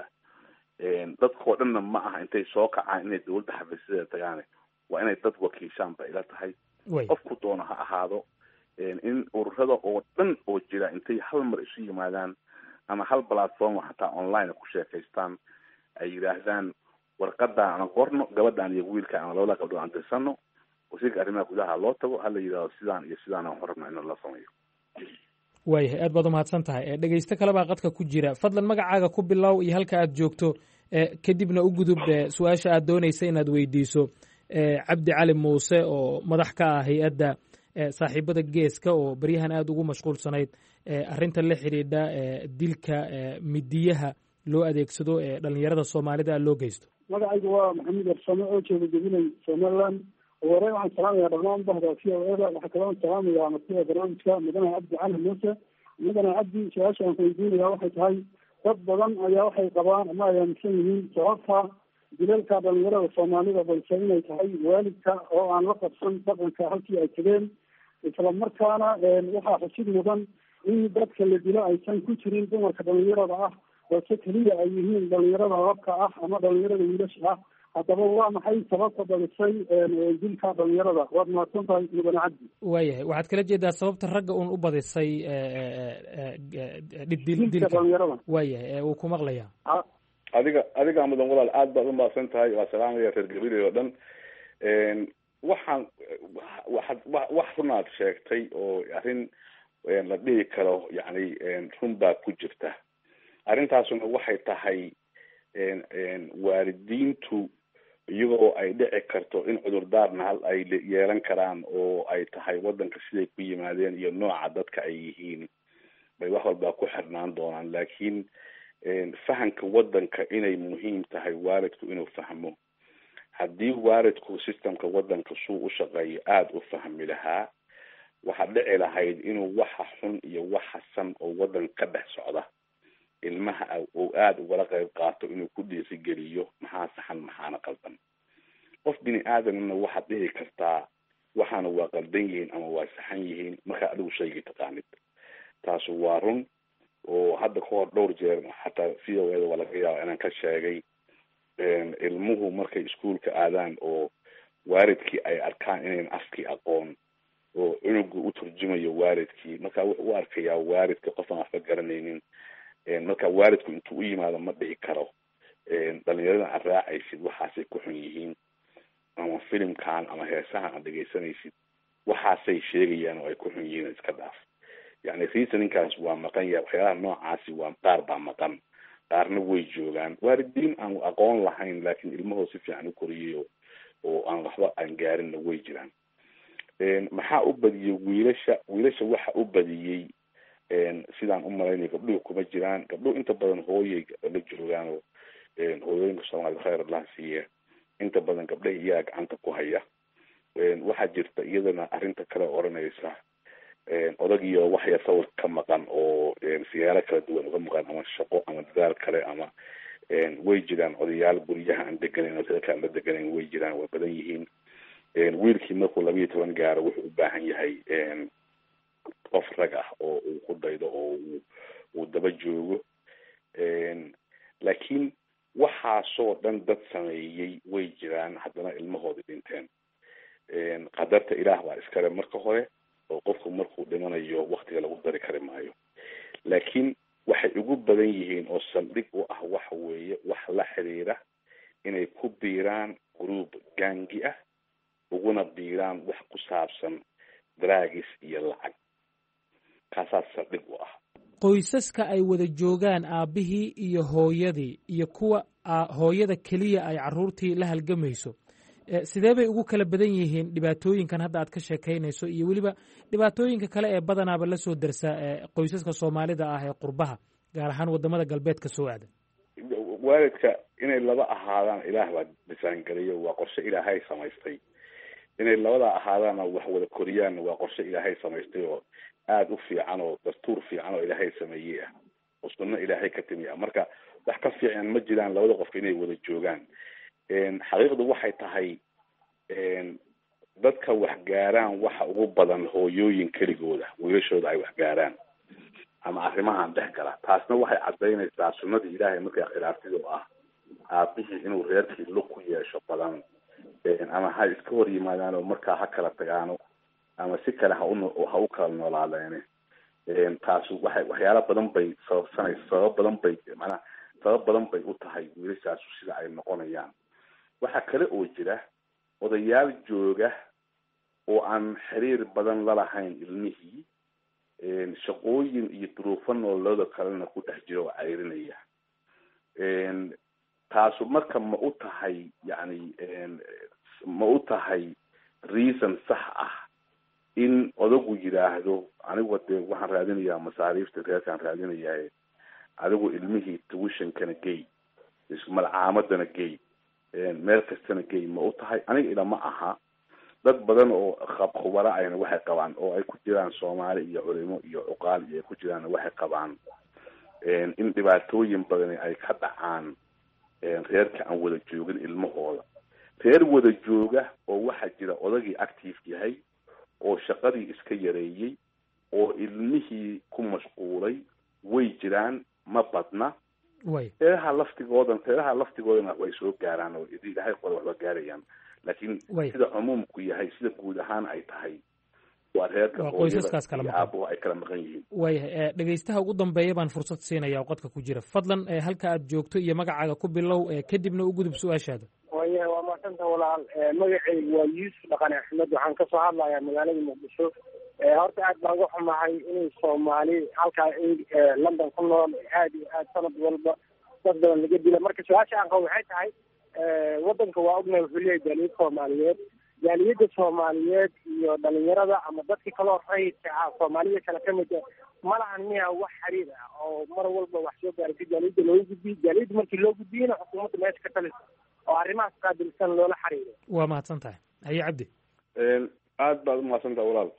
dadkoo dhanna ma aha intay soo kacaan inay dawladda xafiisyadeeda tagaane waa inay dad wakiishaan ba ila tahay qofku doono ha ahaado in ururada oo dhan oo jira intay hal mar isu yimaadaan ama hal platform xataa online ku sheekaystaan ay yidhaahdaan warqadaan aan qorno gabadhaan iyo wiilka aan labada gabdhood aan dirsano wasiirka arrimaha gudaha loo tago hala yidhahdo sidaan iyo sidaan aan horabna in la sameeyo waayahay aad baad umahadsan tahay dhegeysto kale baa qadka ku jira fadlan magacaaga ku bilow iyo halka aad joogto kadibna u gudub su-aasha aad doonaysa inaad weydiiso cabdi cali muuse oo madax ka ah hay-adda saaxiibada geeska oo baryahan aada ugu mashquulsanayd arrinta la xidhiidha dilka midiyaha loo adeegsado ee dhalinyarada soomaalida loo geysto magacaygu waa maxamed arsame oo jeeda jebinay somaliland hore waxaan salaamayaa dhammaan bahda v o eda waxaa kaloo salaamayaa martida barnaamijka mudane cabdi cali muuse mudane cabdi su-aasha aan ku weydiinaya waxay tahay dad badan ayaa waxay qabaan ama ay aaminsan yihiin sababta dilalka dhalinyarada soomaalida balse inay tahay waalidka oo aan la qabsan dhaqanka halkii ay tegeen isla markaana waxaa xusid mudan in dadka la dilo aysan ku jirin dumarka dhalinyarada ah balse keliya ay yihiin dhalinyarada labka ah ama dhalinyarada wiilasha ah haddaba waa maxay sababta dhalisay dilka dhalinyarada waad mahadsan tahay mudane cabdi waayahay waxaad kala jeedaa sababta ragga un u badisay dilka dhalinyarada waayahay uu ku maqlayaa adiga adiga mudan walaal aad baad umahadsan tahay waa salaamaya reer gabiley oo dhan waxaan waxaad wax runaad sheegtay oo arrin la dhihi karo yani run baa ku jirta arrintaasuna waxay tahay waalidiintu iyagoo ay dhici karto in cudurdaarna hal ay yeelan karaan oo ay tahay wadanka siday ku yimaadeen iyo nooca dadka ay yihiin bay wax walbaa ku xirnaan doonaan laakiin fahamka wadanka inay muhiim tahay waalidku inuu fahmo haddii waalidku systemka wadanka suu u shaqeeyo aada u fahmi lahaa waxaa dhici lahayd inuu waxa xun iyo waxa san oo wadan ka dhex socda ilmaha oo aada ugala qayb qaato inuu ku dhiirigeliyo maxaa saxan maxaana qaldan qof bini aadamna waxaad dhihi kartaa waxaana waa qaldan yihiin ama waa saxan yihiin markaa adigu shaygii taqaanid taasu waa run oo hadda ka hor dhowr jeer xataa v o eda waa laga yaaba inaan ka sheegay ilmuhu markay iskuolka aadaan oo waalidkii ay arkaan inayn afkii aqoon oo cunugu u turjumayo waalidkii markaa wuxuu u arkayaa waalidka qof aan waxba garanaynin marka waalidku intuu u yimaado ma dhici karo dhalinyarada aad raacaysid waxaasay ku xun yihiin ama filimkan ama heesahan aad dhegaysanaysid waxaasay sheegayaan oo ay ku xun yihiin iska dhaaf yani reasoninkaas waa maqan yahay waxyaalaha noocaasi waa qaar baa maqan qaarna way joogaan waalidiin aan aqoon lahayn laakiin ilmahoo si fiican u koriyayo oo aan waxba aan gaarinna way jiraan maxaa u badiyey wiilasha wiilasha waxa u badiyey sidaan u malaynaya gabdhuhu kuma jiraan gabdhuhu inta badan hooyay la joogaan oo hooyooyinka soomaalida khayr allah siiya inta badan gabdhaha iyaga gacanta ku haya waxaa jirta iyadana arrinta kale oranaysa odagiyo waxya sawir ka maqan oo siyaalo kala duwan uga maqan ama shaqo ama dadaal kale ama way jiraan odayaal guryaha aan deganayn oo dadka aan la deganayn way jiraan waa badan yihiin wiilkii markuu labiiyo toban gaaro wuxuu u baahan yahay qof rag ah oo uu ku daydo oo uu daba joogo laakiin waxaasoo dhan dad sameeyey way jiraan haddana ilmahoodi dhinteen qadarta ilaah baa iskale marka hore oo qofku markuu dhimanayo waktiga lagu dari kari maayo laakiin waxay ugu badan yihiin oo saldhig u ah waxa weeye wax la xiriira inay ku biiraan group gaangi ah uguna biiraan wax ku saabsan dragis iyo lacag kaasaa saldhig u ah qoysaska ay wada joogaan aabbihii iyo hooyadii iyo kuwa hooyada keliya ay carruurtii la halgamayso sidee bay ugu kala badan yihiin dhibaatooyinkan hadda aad ka sheekaynayso iyo weliba dhibaatooyinka kale ee badanaaba la soo darsa qoysaska soomaalida ah ee qurbaha gaar ahaan wadamada galbeedka soo aadan? waalidka inay laba ahaadaan ilaah baa disaangeliyo, waa qorshe ilaahay samaystay. inay labada ahaadaana wax wada koriyaan waa qorshe ilaahay samaystay oo aada u fiican oo dastuur fiican oo ilaahay sameeyey ah oo sunno ilaahay ka timi ah. marka wax ka fiican ma jiraan labada qof inay wada joogaan. xaqiiqdu waxay tahay dadka wax gaaraan waxa ugu badan hooyooyin keligooda, wiilashooda ay wax gaaraan ama arrimahan dhex gala. taasna waxay cadaynaysaa sunnadii ilaahay markay khilaaftid oo ah aabihii inuu reerkii lug ku yeesho badan, ama ha iska hor yimaadaan oo markaa ha kala tagaano ama si kale ha u ha u kala noolaadeene. taasu waxay waxyaala badan bay sababsanaysa, sabab badan bay macnaha sabab badan bay u tahay wiilashaasu sida ay noqonayaan. waxaa kale oo jira odayaal jooga oo aan xiriir badan la lahayn ilmihii, shaqooyin iyo duruufo nololooda kalena ku dhex jira oo cayrinaya. taasu marka ma u tahay yani ma u tahay reason sax ah in odagu yidhaahdo anigu dee waxaan raadinayaa masaariifta reerkaan raadinayaa, adigu ilmihii tuwishonkana gey, malcaamadana gey, meel kastana gey, ma u tahay? aniga ilama aha. dad badan oo khubara ayna waxay qabaan oo ay ku jiraan soomaali iyo culimo iyo cuqaal iyo ay ku jiraan waxay qabaan in dhibaatooyin badani ay ka dhacaan reerka aan wada joogin ilmahooda. reer wada jooga oo waxaa jira odagii active yahay oo shaqadii iska yareeyey oo ilmihii ku mashquulay way jiraan, ma badna. reeraha laftigoodan reeraha laftigoodana way soo gaaraan oo ilaahay qoda waxba gaarayaan, laakiin sida cumuumku yahay, sida guud ahaan ay tahay waa reerka qoysaskaas kala maqan, aabuhu ay kala maqan yihiin. waayahay dhegaystaha ugu dambeeya baan fursad siinaya oo qodka ku jira. fadlan halka aad joogto iyo magacaaga ku bilow, kadibna u gudub su-aashaada. waya waa maasanta walaal. magacaygu waa yuusuf dhaqane axmed, waxaan kasoo hadlayaa magaalada muqdisho. horta aad baan uga xumahay inay soomaali halkaa london ku nool aad iyo aad sanad walba dad badan laga dila. marka su-aasha aan qabo waxay tahay wadanka waa ognahay wuxuu leeyahay jaaliyad soomaaliyeed. jaaliyadda soomaaliyeed iyo dhalinyarada ama dadkii kaloo rayidka ah soomaalida kale kamid a ma lahan miya wax xiriir ah oo mar walba wax soo gaaraysa jaaliyadda looga gudbiyo. jaaliyadda markii loo gudbiyena xukuumadda meesha ka talisa oo arrimahaas qaabilsan loola xiriiro. waa mahadsan tahay. haye cabdi. aad baad umahadsan tahay walaal.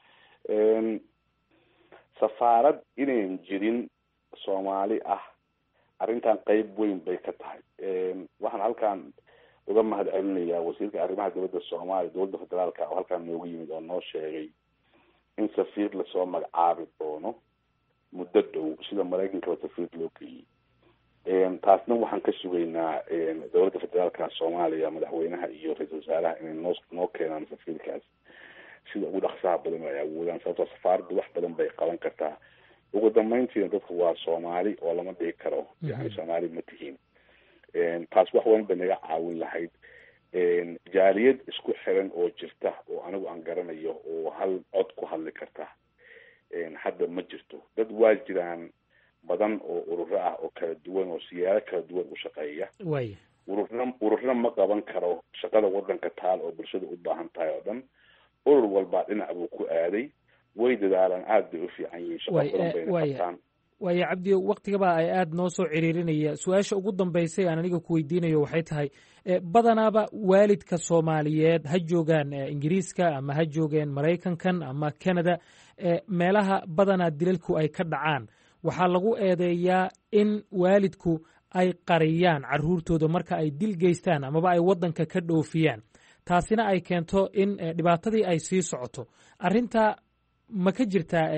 safaarad inayn jirin soomaali ah arrintan qeyb weyn bay ka tahay. waxaan halkaan uga mahad celinayaa wasiirka arrimaha dowladda soomaaliya, dowladda federaalka oo halkaan noogu yimid oo noo sheegay in safiir lasoo magacaabi doono muddo dhow sida maraykankaba safiir loo geeyey. taasna waxaan ka sugaynaa dowladda federaalka soomaaliya, madaxweynaha iyo ra-iisul wasaaraha inay noo noo keenaan safiirkaas sida ugu dhaqsaha badan ay awoodaan, sababtoo safaaradda wax badan bay qaban kartaa. ugu dambeyntiina dadku waa soomaali oo lama dhigi karo yani soomaali ma tihiin. taas wax weyn bay naga caawin lahayd. jaaliyad isku xiran oo jirta oo anigu aan garanayo oo hal cod ku hadli karta hadda ma jirto. dad waa jiraan badan oo ururo ah oo kala duwan oo siyaalo kala duwan u shaqeeya. way ururna ururna ma qaban karo shaqada wadanka taal oo bulshada u baahan tahay oo dhan. urur walba dhinac buu ku aaday, way dadaalaan, aad bay u fiican yihiin, shaqo badan bayna qabtaan. waayo cabdi, waktigaba ay aada noo soo ciriirinaya. su-aasha ugu dambeysay aan aniga ku weydiinayo waxay tahay badanaaba waalidka soomaaliyeed ha joogaan ingiriiska ama ha joogeen maraykankan ama canada, meelaha badanaa dilalku ay ka dhacaan waxaa lagu eedeeyaa in waalidku ay qariyaan caruurtooda marka ay dil geystaan amaba ay wadanka ka dhoofiyaan. taasina ay keento in dhibaatadii ay sii socoto. arrintaa ma ka jirtaa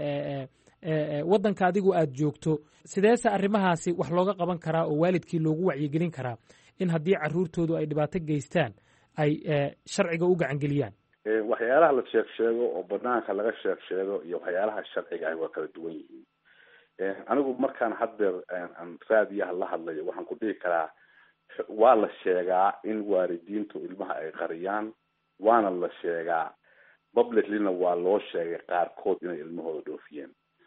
waddanka adigu aada joogto? sideese arrimahaasi wax looga qaban karaa oo waalidkii loogu wacyigelin karaa in haddii caruurtoodu ay dhibaato geystaan ay sharciga u gacangeliyaan? waxyaalaha la sheeg sheego oo banaanka laga sheeg sheego iyo waxyaalaha sharciga ah waa kala duwan yihiin. anigu markaan haddeer raadiyaha la hadlayo waxaan ku dhihi karaa waa la sheegaa in waalidiintu ilmaha ay qariyaan, waana la sheegaa publiclyna waa loo sheegay qaarkood inay ilmahooda dhoofiyeen.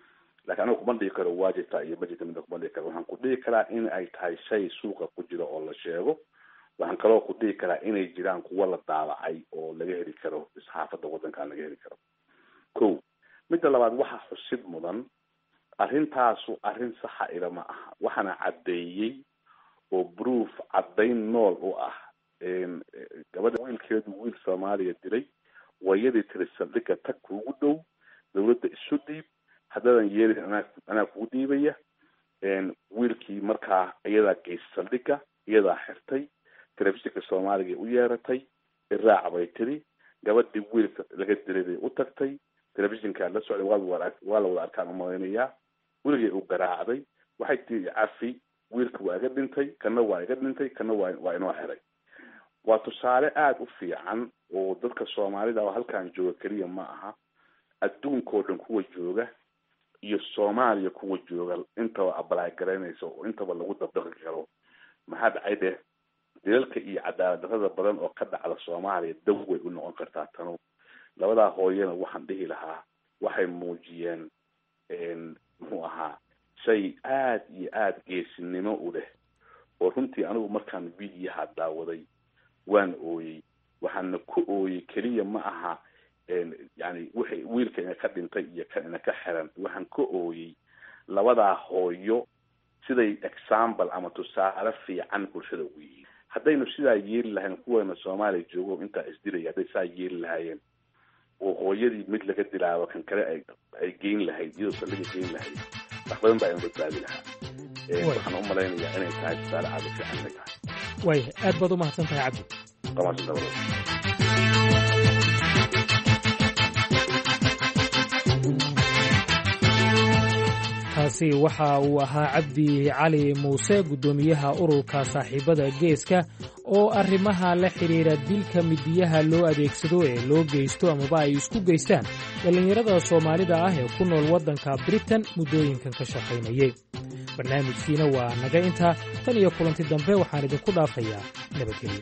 laakiin anigu kuma dhihi karo waa jirtaa iyo ma jirta midna kuma dhihi karo. waxaan ku dhihi karaa in ay tahay shay suuqa ku jira oo la sheego. waxaan kaloo ku dhihi karaa inay jiraan kuwa la daabacay oo laga heli karo isxaafadda waddankaan laga heli karo. ko midda labaad waxaa xusid mudan arrintaasu arrin saxa ila ma aha. waxaana caddeeyey oo proof caddayn nool u ah gabadha wiilkeedu wiil soomaaliya dilay wayadii tiri saldhiga tag kuugu dhow dawladda isu dhiib haddaadan yeelin anaa anaa kugu dhiibaya. wiilkii markaa iyadaa geysay saldhiga, iyadaa xirtay, telefishinka soomaaliga u yeeratay, iraac bay tiri, gabadhii wiilka laga dilay bay u tagtay, telefishinkaa la socday waa waa la wada arkaan umalaynayaa. wiilgay u garaacday, waxay tii cafi, wiilka waa iga dhintay, kana waa iga dhintay, kana waa waa inoo xiray. waa tusaale aada u fiican oo dadka soomaalida oo halkaan jooga keliya ma aha, adduunkao dhan kuwa jooga iyo soomaaliya kuwa jooga intaba abalaay garaynaysa oo intaba lagu dabdaqi karo. maxaa dhacay deh dilalka iyo cadaalad darrada badan oo ka dhacda soomaaliya daw way u noqon kartaa tanu. labadaa hooyana waxaan dhihi lahaa waxay muujiyeen muxuu ahaa shay aada iyo aada geesinimo u leh oo runtii anigu markaan videoha daawaday waan ooyey. waxaana ku ooyey keliya ma aha yani wixii wiilka ina ka dhintay iyo kan ina ka xiran. waxaan ka ooyey labadaa hooyo siday example ama tusaale fiican bulshada ugu yihiin. haddaynu sidaa yeeli lahayn kuweena soomaaliya joogo intaa isdilaya hadday saa yeeli lahaayeen oo hooyadii mid laga dilaabo kan kale ay ay geyn lahayd iyadoo saldhiga geyn lahayd wax badan baa ina badbaadi lahaa. waxaan u malaynayaa inay tahay tusaale aada u fiican inay tahay. waaya aad baad u mahadsan tahay cabdi. kaasi waxa uu ahaa cabdi cali muuse guddoomiyaha ururka saaxiibada geeska oo arrimaha la xidhiidha dilka midiyaha loo adeegsado ee loo geysto amaba ay isku geystaan dhallinyarada soomaalida ah ee ku nool waddanka britain muddooyinkan ka shaqaynayay. barnaamijkiina waa naga intaa. tan iyo kulanti dambe waxaan idinku dhaafayaa nabadgelyo.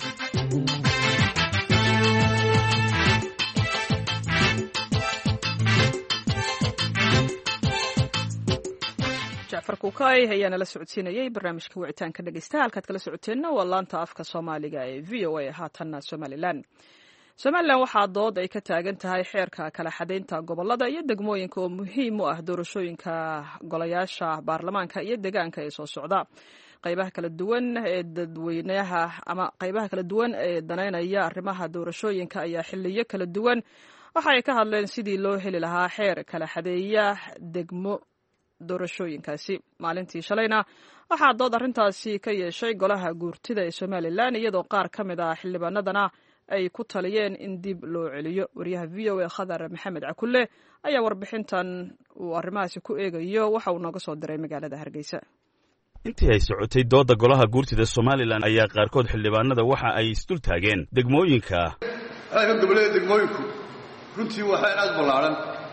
jacfar kuukay ayaa nala socodsiinayay barnaamijka wicitaanka dhegeysta. halkaad kala socoteenna waa laanta afka soomaaliga ee v o a haatanna somalilan. somalilan waxaa dood ay ka taagan tahay xeerka kala xadaynta gobolada iyo degmooyinka oo muhiim u ah doorashooyinka golayaasha baarlamaanka iyo deegaanka ee soo socda. qaybaha kala duwan ee dadweynaha ama qaybaha kala duwan ee danaynaya arrimaha doorashooyinka ayaa xiliyo kala duwan waxa ay ka hadleen sidii loo heli lahaa xeer kala xadeeya degmo doorashooyinkaasi. maalintii shalayna waxaa dood arrintaasi ka yeeshay golaha guurtida ee somalilan iyadoo qaar ka mid ah xildhibaanadana ay ku taliyeen in dib loo celiyo. wariyaha v o a khadar maxamed cakulle ayaa warbixintan uu arrimahaasi ku eegayo waxa uu nooga soo diray magaalada hargeysa. intii ay socotay doodda golaha guurtida somalilan ayaa qaarkood xildhibaanada waxa ay isdul taageen degmooyinka. xeerka goboleeda degmooyinku runtii waa xeer aad ballaaran,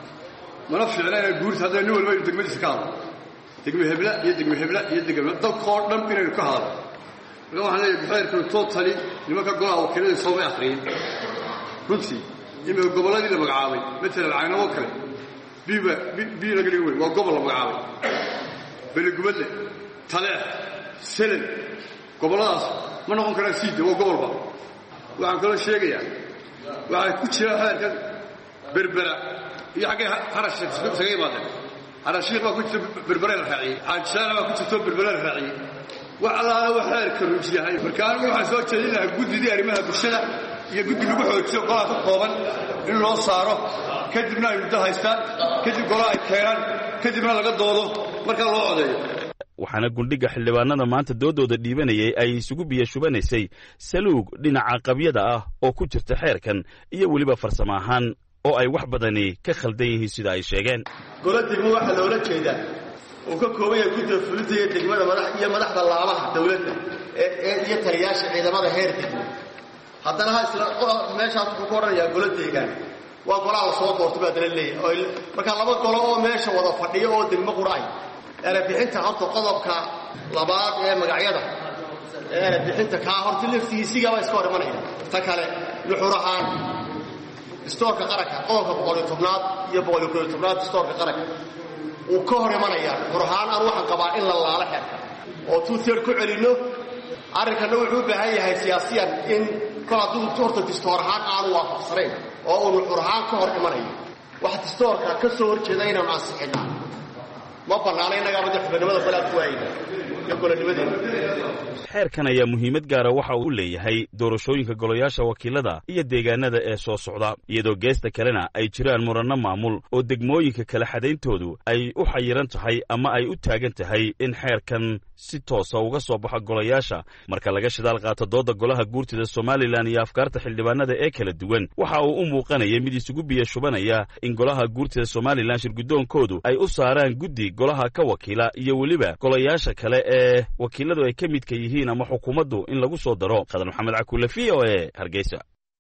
mana fiicna inay guurta hadday nin walba inu degmadiisa ka hadlo. degme hebla iyo degme hebla iyo degme dalkoo dhan inaynu ka hadlo. marka waxaan leeyahay xeerkan totally nimanka golaha wakiilada soomay akhriyin. runtii imika gobolladii la magacaabay matalan caynabo kale biba bi laga dhigi wey waa gobol la magacaabay. beligubadle taleex selen gobolladaas ma noqon karaan siida waa gobolba. waxaan kaloo sheegayaa waxaa ku jira xeerkan berbera iyo xaggay harashiik isaga yimaadeen. harashiik baa ku jirta berbere la raaciyey, xaajisaana baa ku jirto berbere la raaciyey. wax allaala wax xeerka ruuj yahay. marka anigu waxaan soo jeedin lahaa guddidii arrimaha bulshada iyo guddi lagu xoojiyo golaha ka kooban in loo saaro, kadibna ay muddo haystaan, kadib golaha ay keenaan, kadibna laga doodo markaa loo codeeyo. waxaana gundhiga xildhibaanada maanta doodooda dhiibanayay ay isugu biyo shubanaysay saluug dhinaca qabyada ah oo ku jirta xeerkan iyo weliba farsamo ahaan oo ay wax badani ka khaldan yihiin sida ay sheegeen. golo degmo waxaa loola jeedaa uu ka kooban yahay guddiga fulinta iyo degmada madax iyo madaxda laabaha dawladda ee iyo taliyaasha ciidamada heer degmo. haddana ha isla meeshaas wuxuu ku odhanayaa golo deegaan waa golaha la soo doortay baa dala leeyahay. markaa laba golo oo meesha wada fadhiyo oo degmo qura ay erebixinta horta qodobka labaad ee magacyada erebixinta kaa horta laftigiisigaabaa iska hor imanaya. ta kale nuxur ahaan istoorka qaranka qodobka boqol iyo tobnaad iyo boqol iyo koob iyo tobnaad istoorka qaranka uu ka hor imanaya qur'aan aan waxaan qabaa in la laalo xeerka oo two-third ku celino arrinkana wuxuu u baahan yahay siyaasiyan in kol hadduu horta distoor ahaan aanu waafaqsanayn oo uu qur'aan ka hor imanayo wax distoorka ka soo horjeeda inaan ansixinaa ma bannaana innagaa madaxbanimada balaad ku waayna iyo golonimadeena xeerkan ayaa muhiimad gaara waxa uu leeyahay doorashooyinka golayaasha wakiilada iyo deegaanada ee soo socda iyadoo geesta kalena ay jiraan muranno maamul oo degmooyinka kala xadayntoodu ay u xayiran tahay ama ay u taagan tahay in xeerkan si toosa uga soo baxo golayaasha marka laga shidaal qaato dooda golaha guurtida somalilan iyo afkaarta xildhibaanada ee kala duwan waxa uu u muuqanaya mid isugu biyo shubanaya in golaha guurtida somalilan shirgudoonkoodu ay u saaraan guddi golaha ka wakiila iyo weliba golayaasha kale ee wakiiladu ay ka midka yihiin ama xukuumaddu in lagu soo daro khadar maxamed cakuule v o e hargeysa.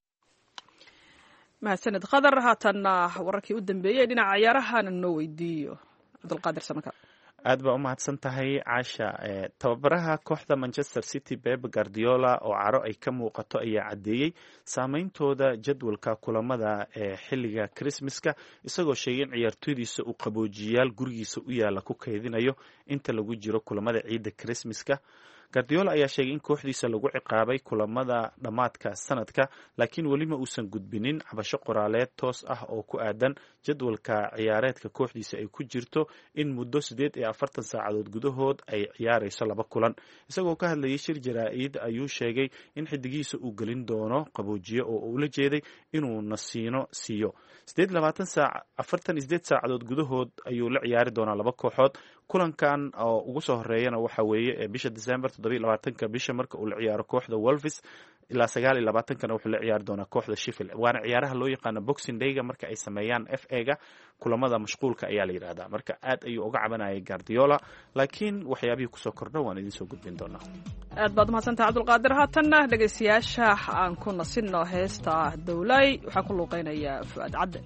mahadsaned khadar haatanna wararkii u dambeeyey dhinaca ciyaarahaana noo weydiiyo cabdulqaadir samaka. aad baa u mahadsan tahay caasha. tababaraha kooxda manchester city pep guardiola oo caro ay ka muuqato ayaa caddeeyey saameyntooda jadwalka kulamada ee xilliga krismaska isagoo sheegay in ciyaartooydiisa uu qaboojiyaal gurigiisa u yaala ku kaydinayo inta lagu jiro kulamada ciidda krismaska. guardiola ayaa sheegay in kooxdiisa lagu ciqaabay kulamada dhammaadka sanadka laakiin welima uusan gudbinin cabasho qoraaleed toos ah oo ku aadan jadwalka ciyaareedka kooxdiisa ay ku jirto in muddo siddeed iyo afartan saacadood gudahood ay ciyaarayso laba kulan. isagoo ka hadlayay shir jaraa-id ayuu sheegay in xidigiisa uu gelin doono qaboojiye oo ula jeeday inuu nasiino siiyo. siddeed iyo labaatan saac afartan iyo siddeed saacadood gudahood ayuu la ciyaari doonaa laba kooxood. kulankan oo ugu soo horeeyana waxa weeye ee bisha December toddoba iyo labaatanka bisha marka uu la ciyaaro kooxda Wolves ilaa sagaal iyo labaatankana wuxuu la ciyaari doonaa kooxda Sheffield. waana ciyaaraha loo yaqaano Boxing Day-ga marka ay sameeyaan F A-ga kulamada mashquulka ayaa la yiraahdaa. marka aad ayuu uga cabanayay Guardiola laakiin waxyaabihii kusoo kordha waan idin soo gudbin doonaa. aad baad umahadsantahay cabdulqaadir. haatanna dhegeystayaasha aan ku nasino heesta Dowlay waxaa ku luuqeynaya Fuad Cadde.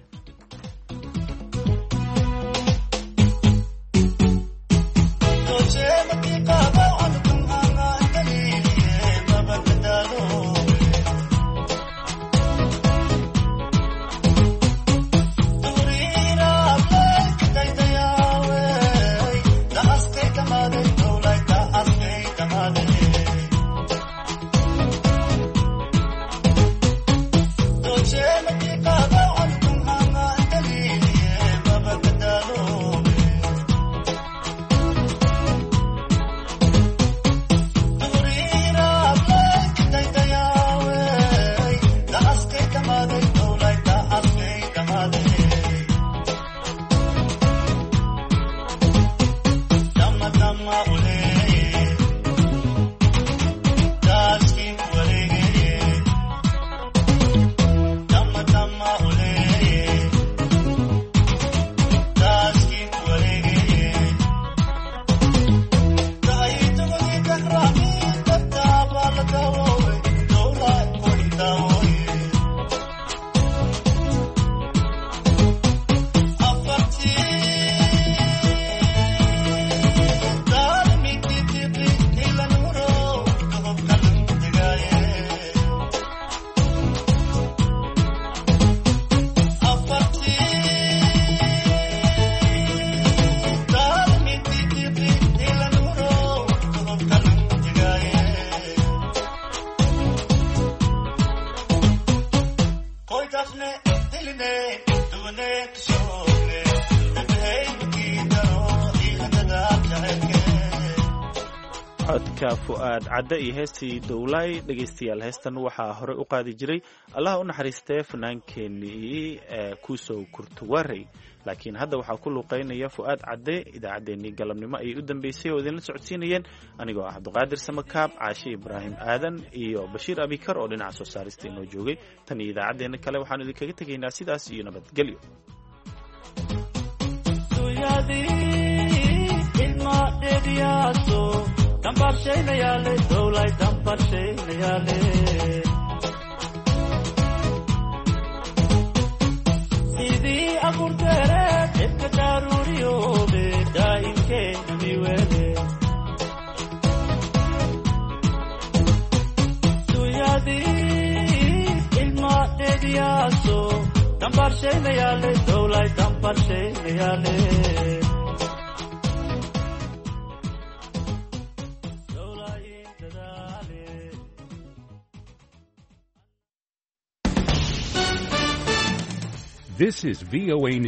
codka Fuad Cadde iyo heestii Dowlay. dhegeystayaal heestan waxaa hore u qaadi jiray allah u naxariistay fanaankeenii Kusow Kurtuwarey laakiin hadda waxaa ku luuqeynaya Fuad Cadde. idaacaddeenii galabnimo ayay u dambeysay oo idinla socodsiinayeen anigoo ah Cabdiqaadir Samakaab, Caashi Ibraahim Aadan iyo Bashiir Abikar oo dhinaca soo saarista inoo joogay. tan iyo idaacaddeenna kale waxaanu idinkaga tegaynaa sidaas iyo nabadgelyo. dambarshaynayale dowlay dambarshaynayale sidii abuurteere dhibka daruuriyoobe daa'imkeena miwele duyadii ilmaadheediyaaso dambarshaynayale dowlay dambarshaynayale This is V O A News.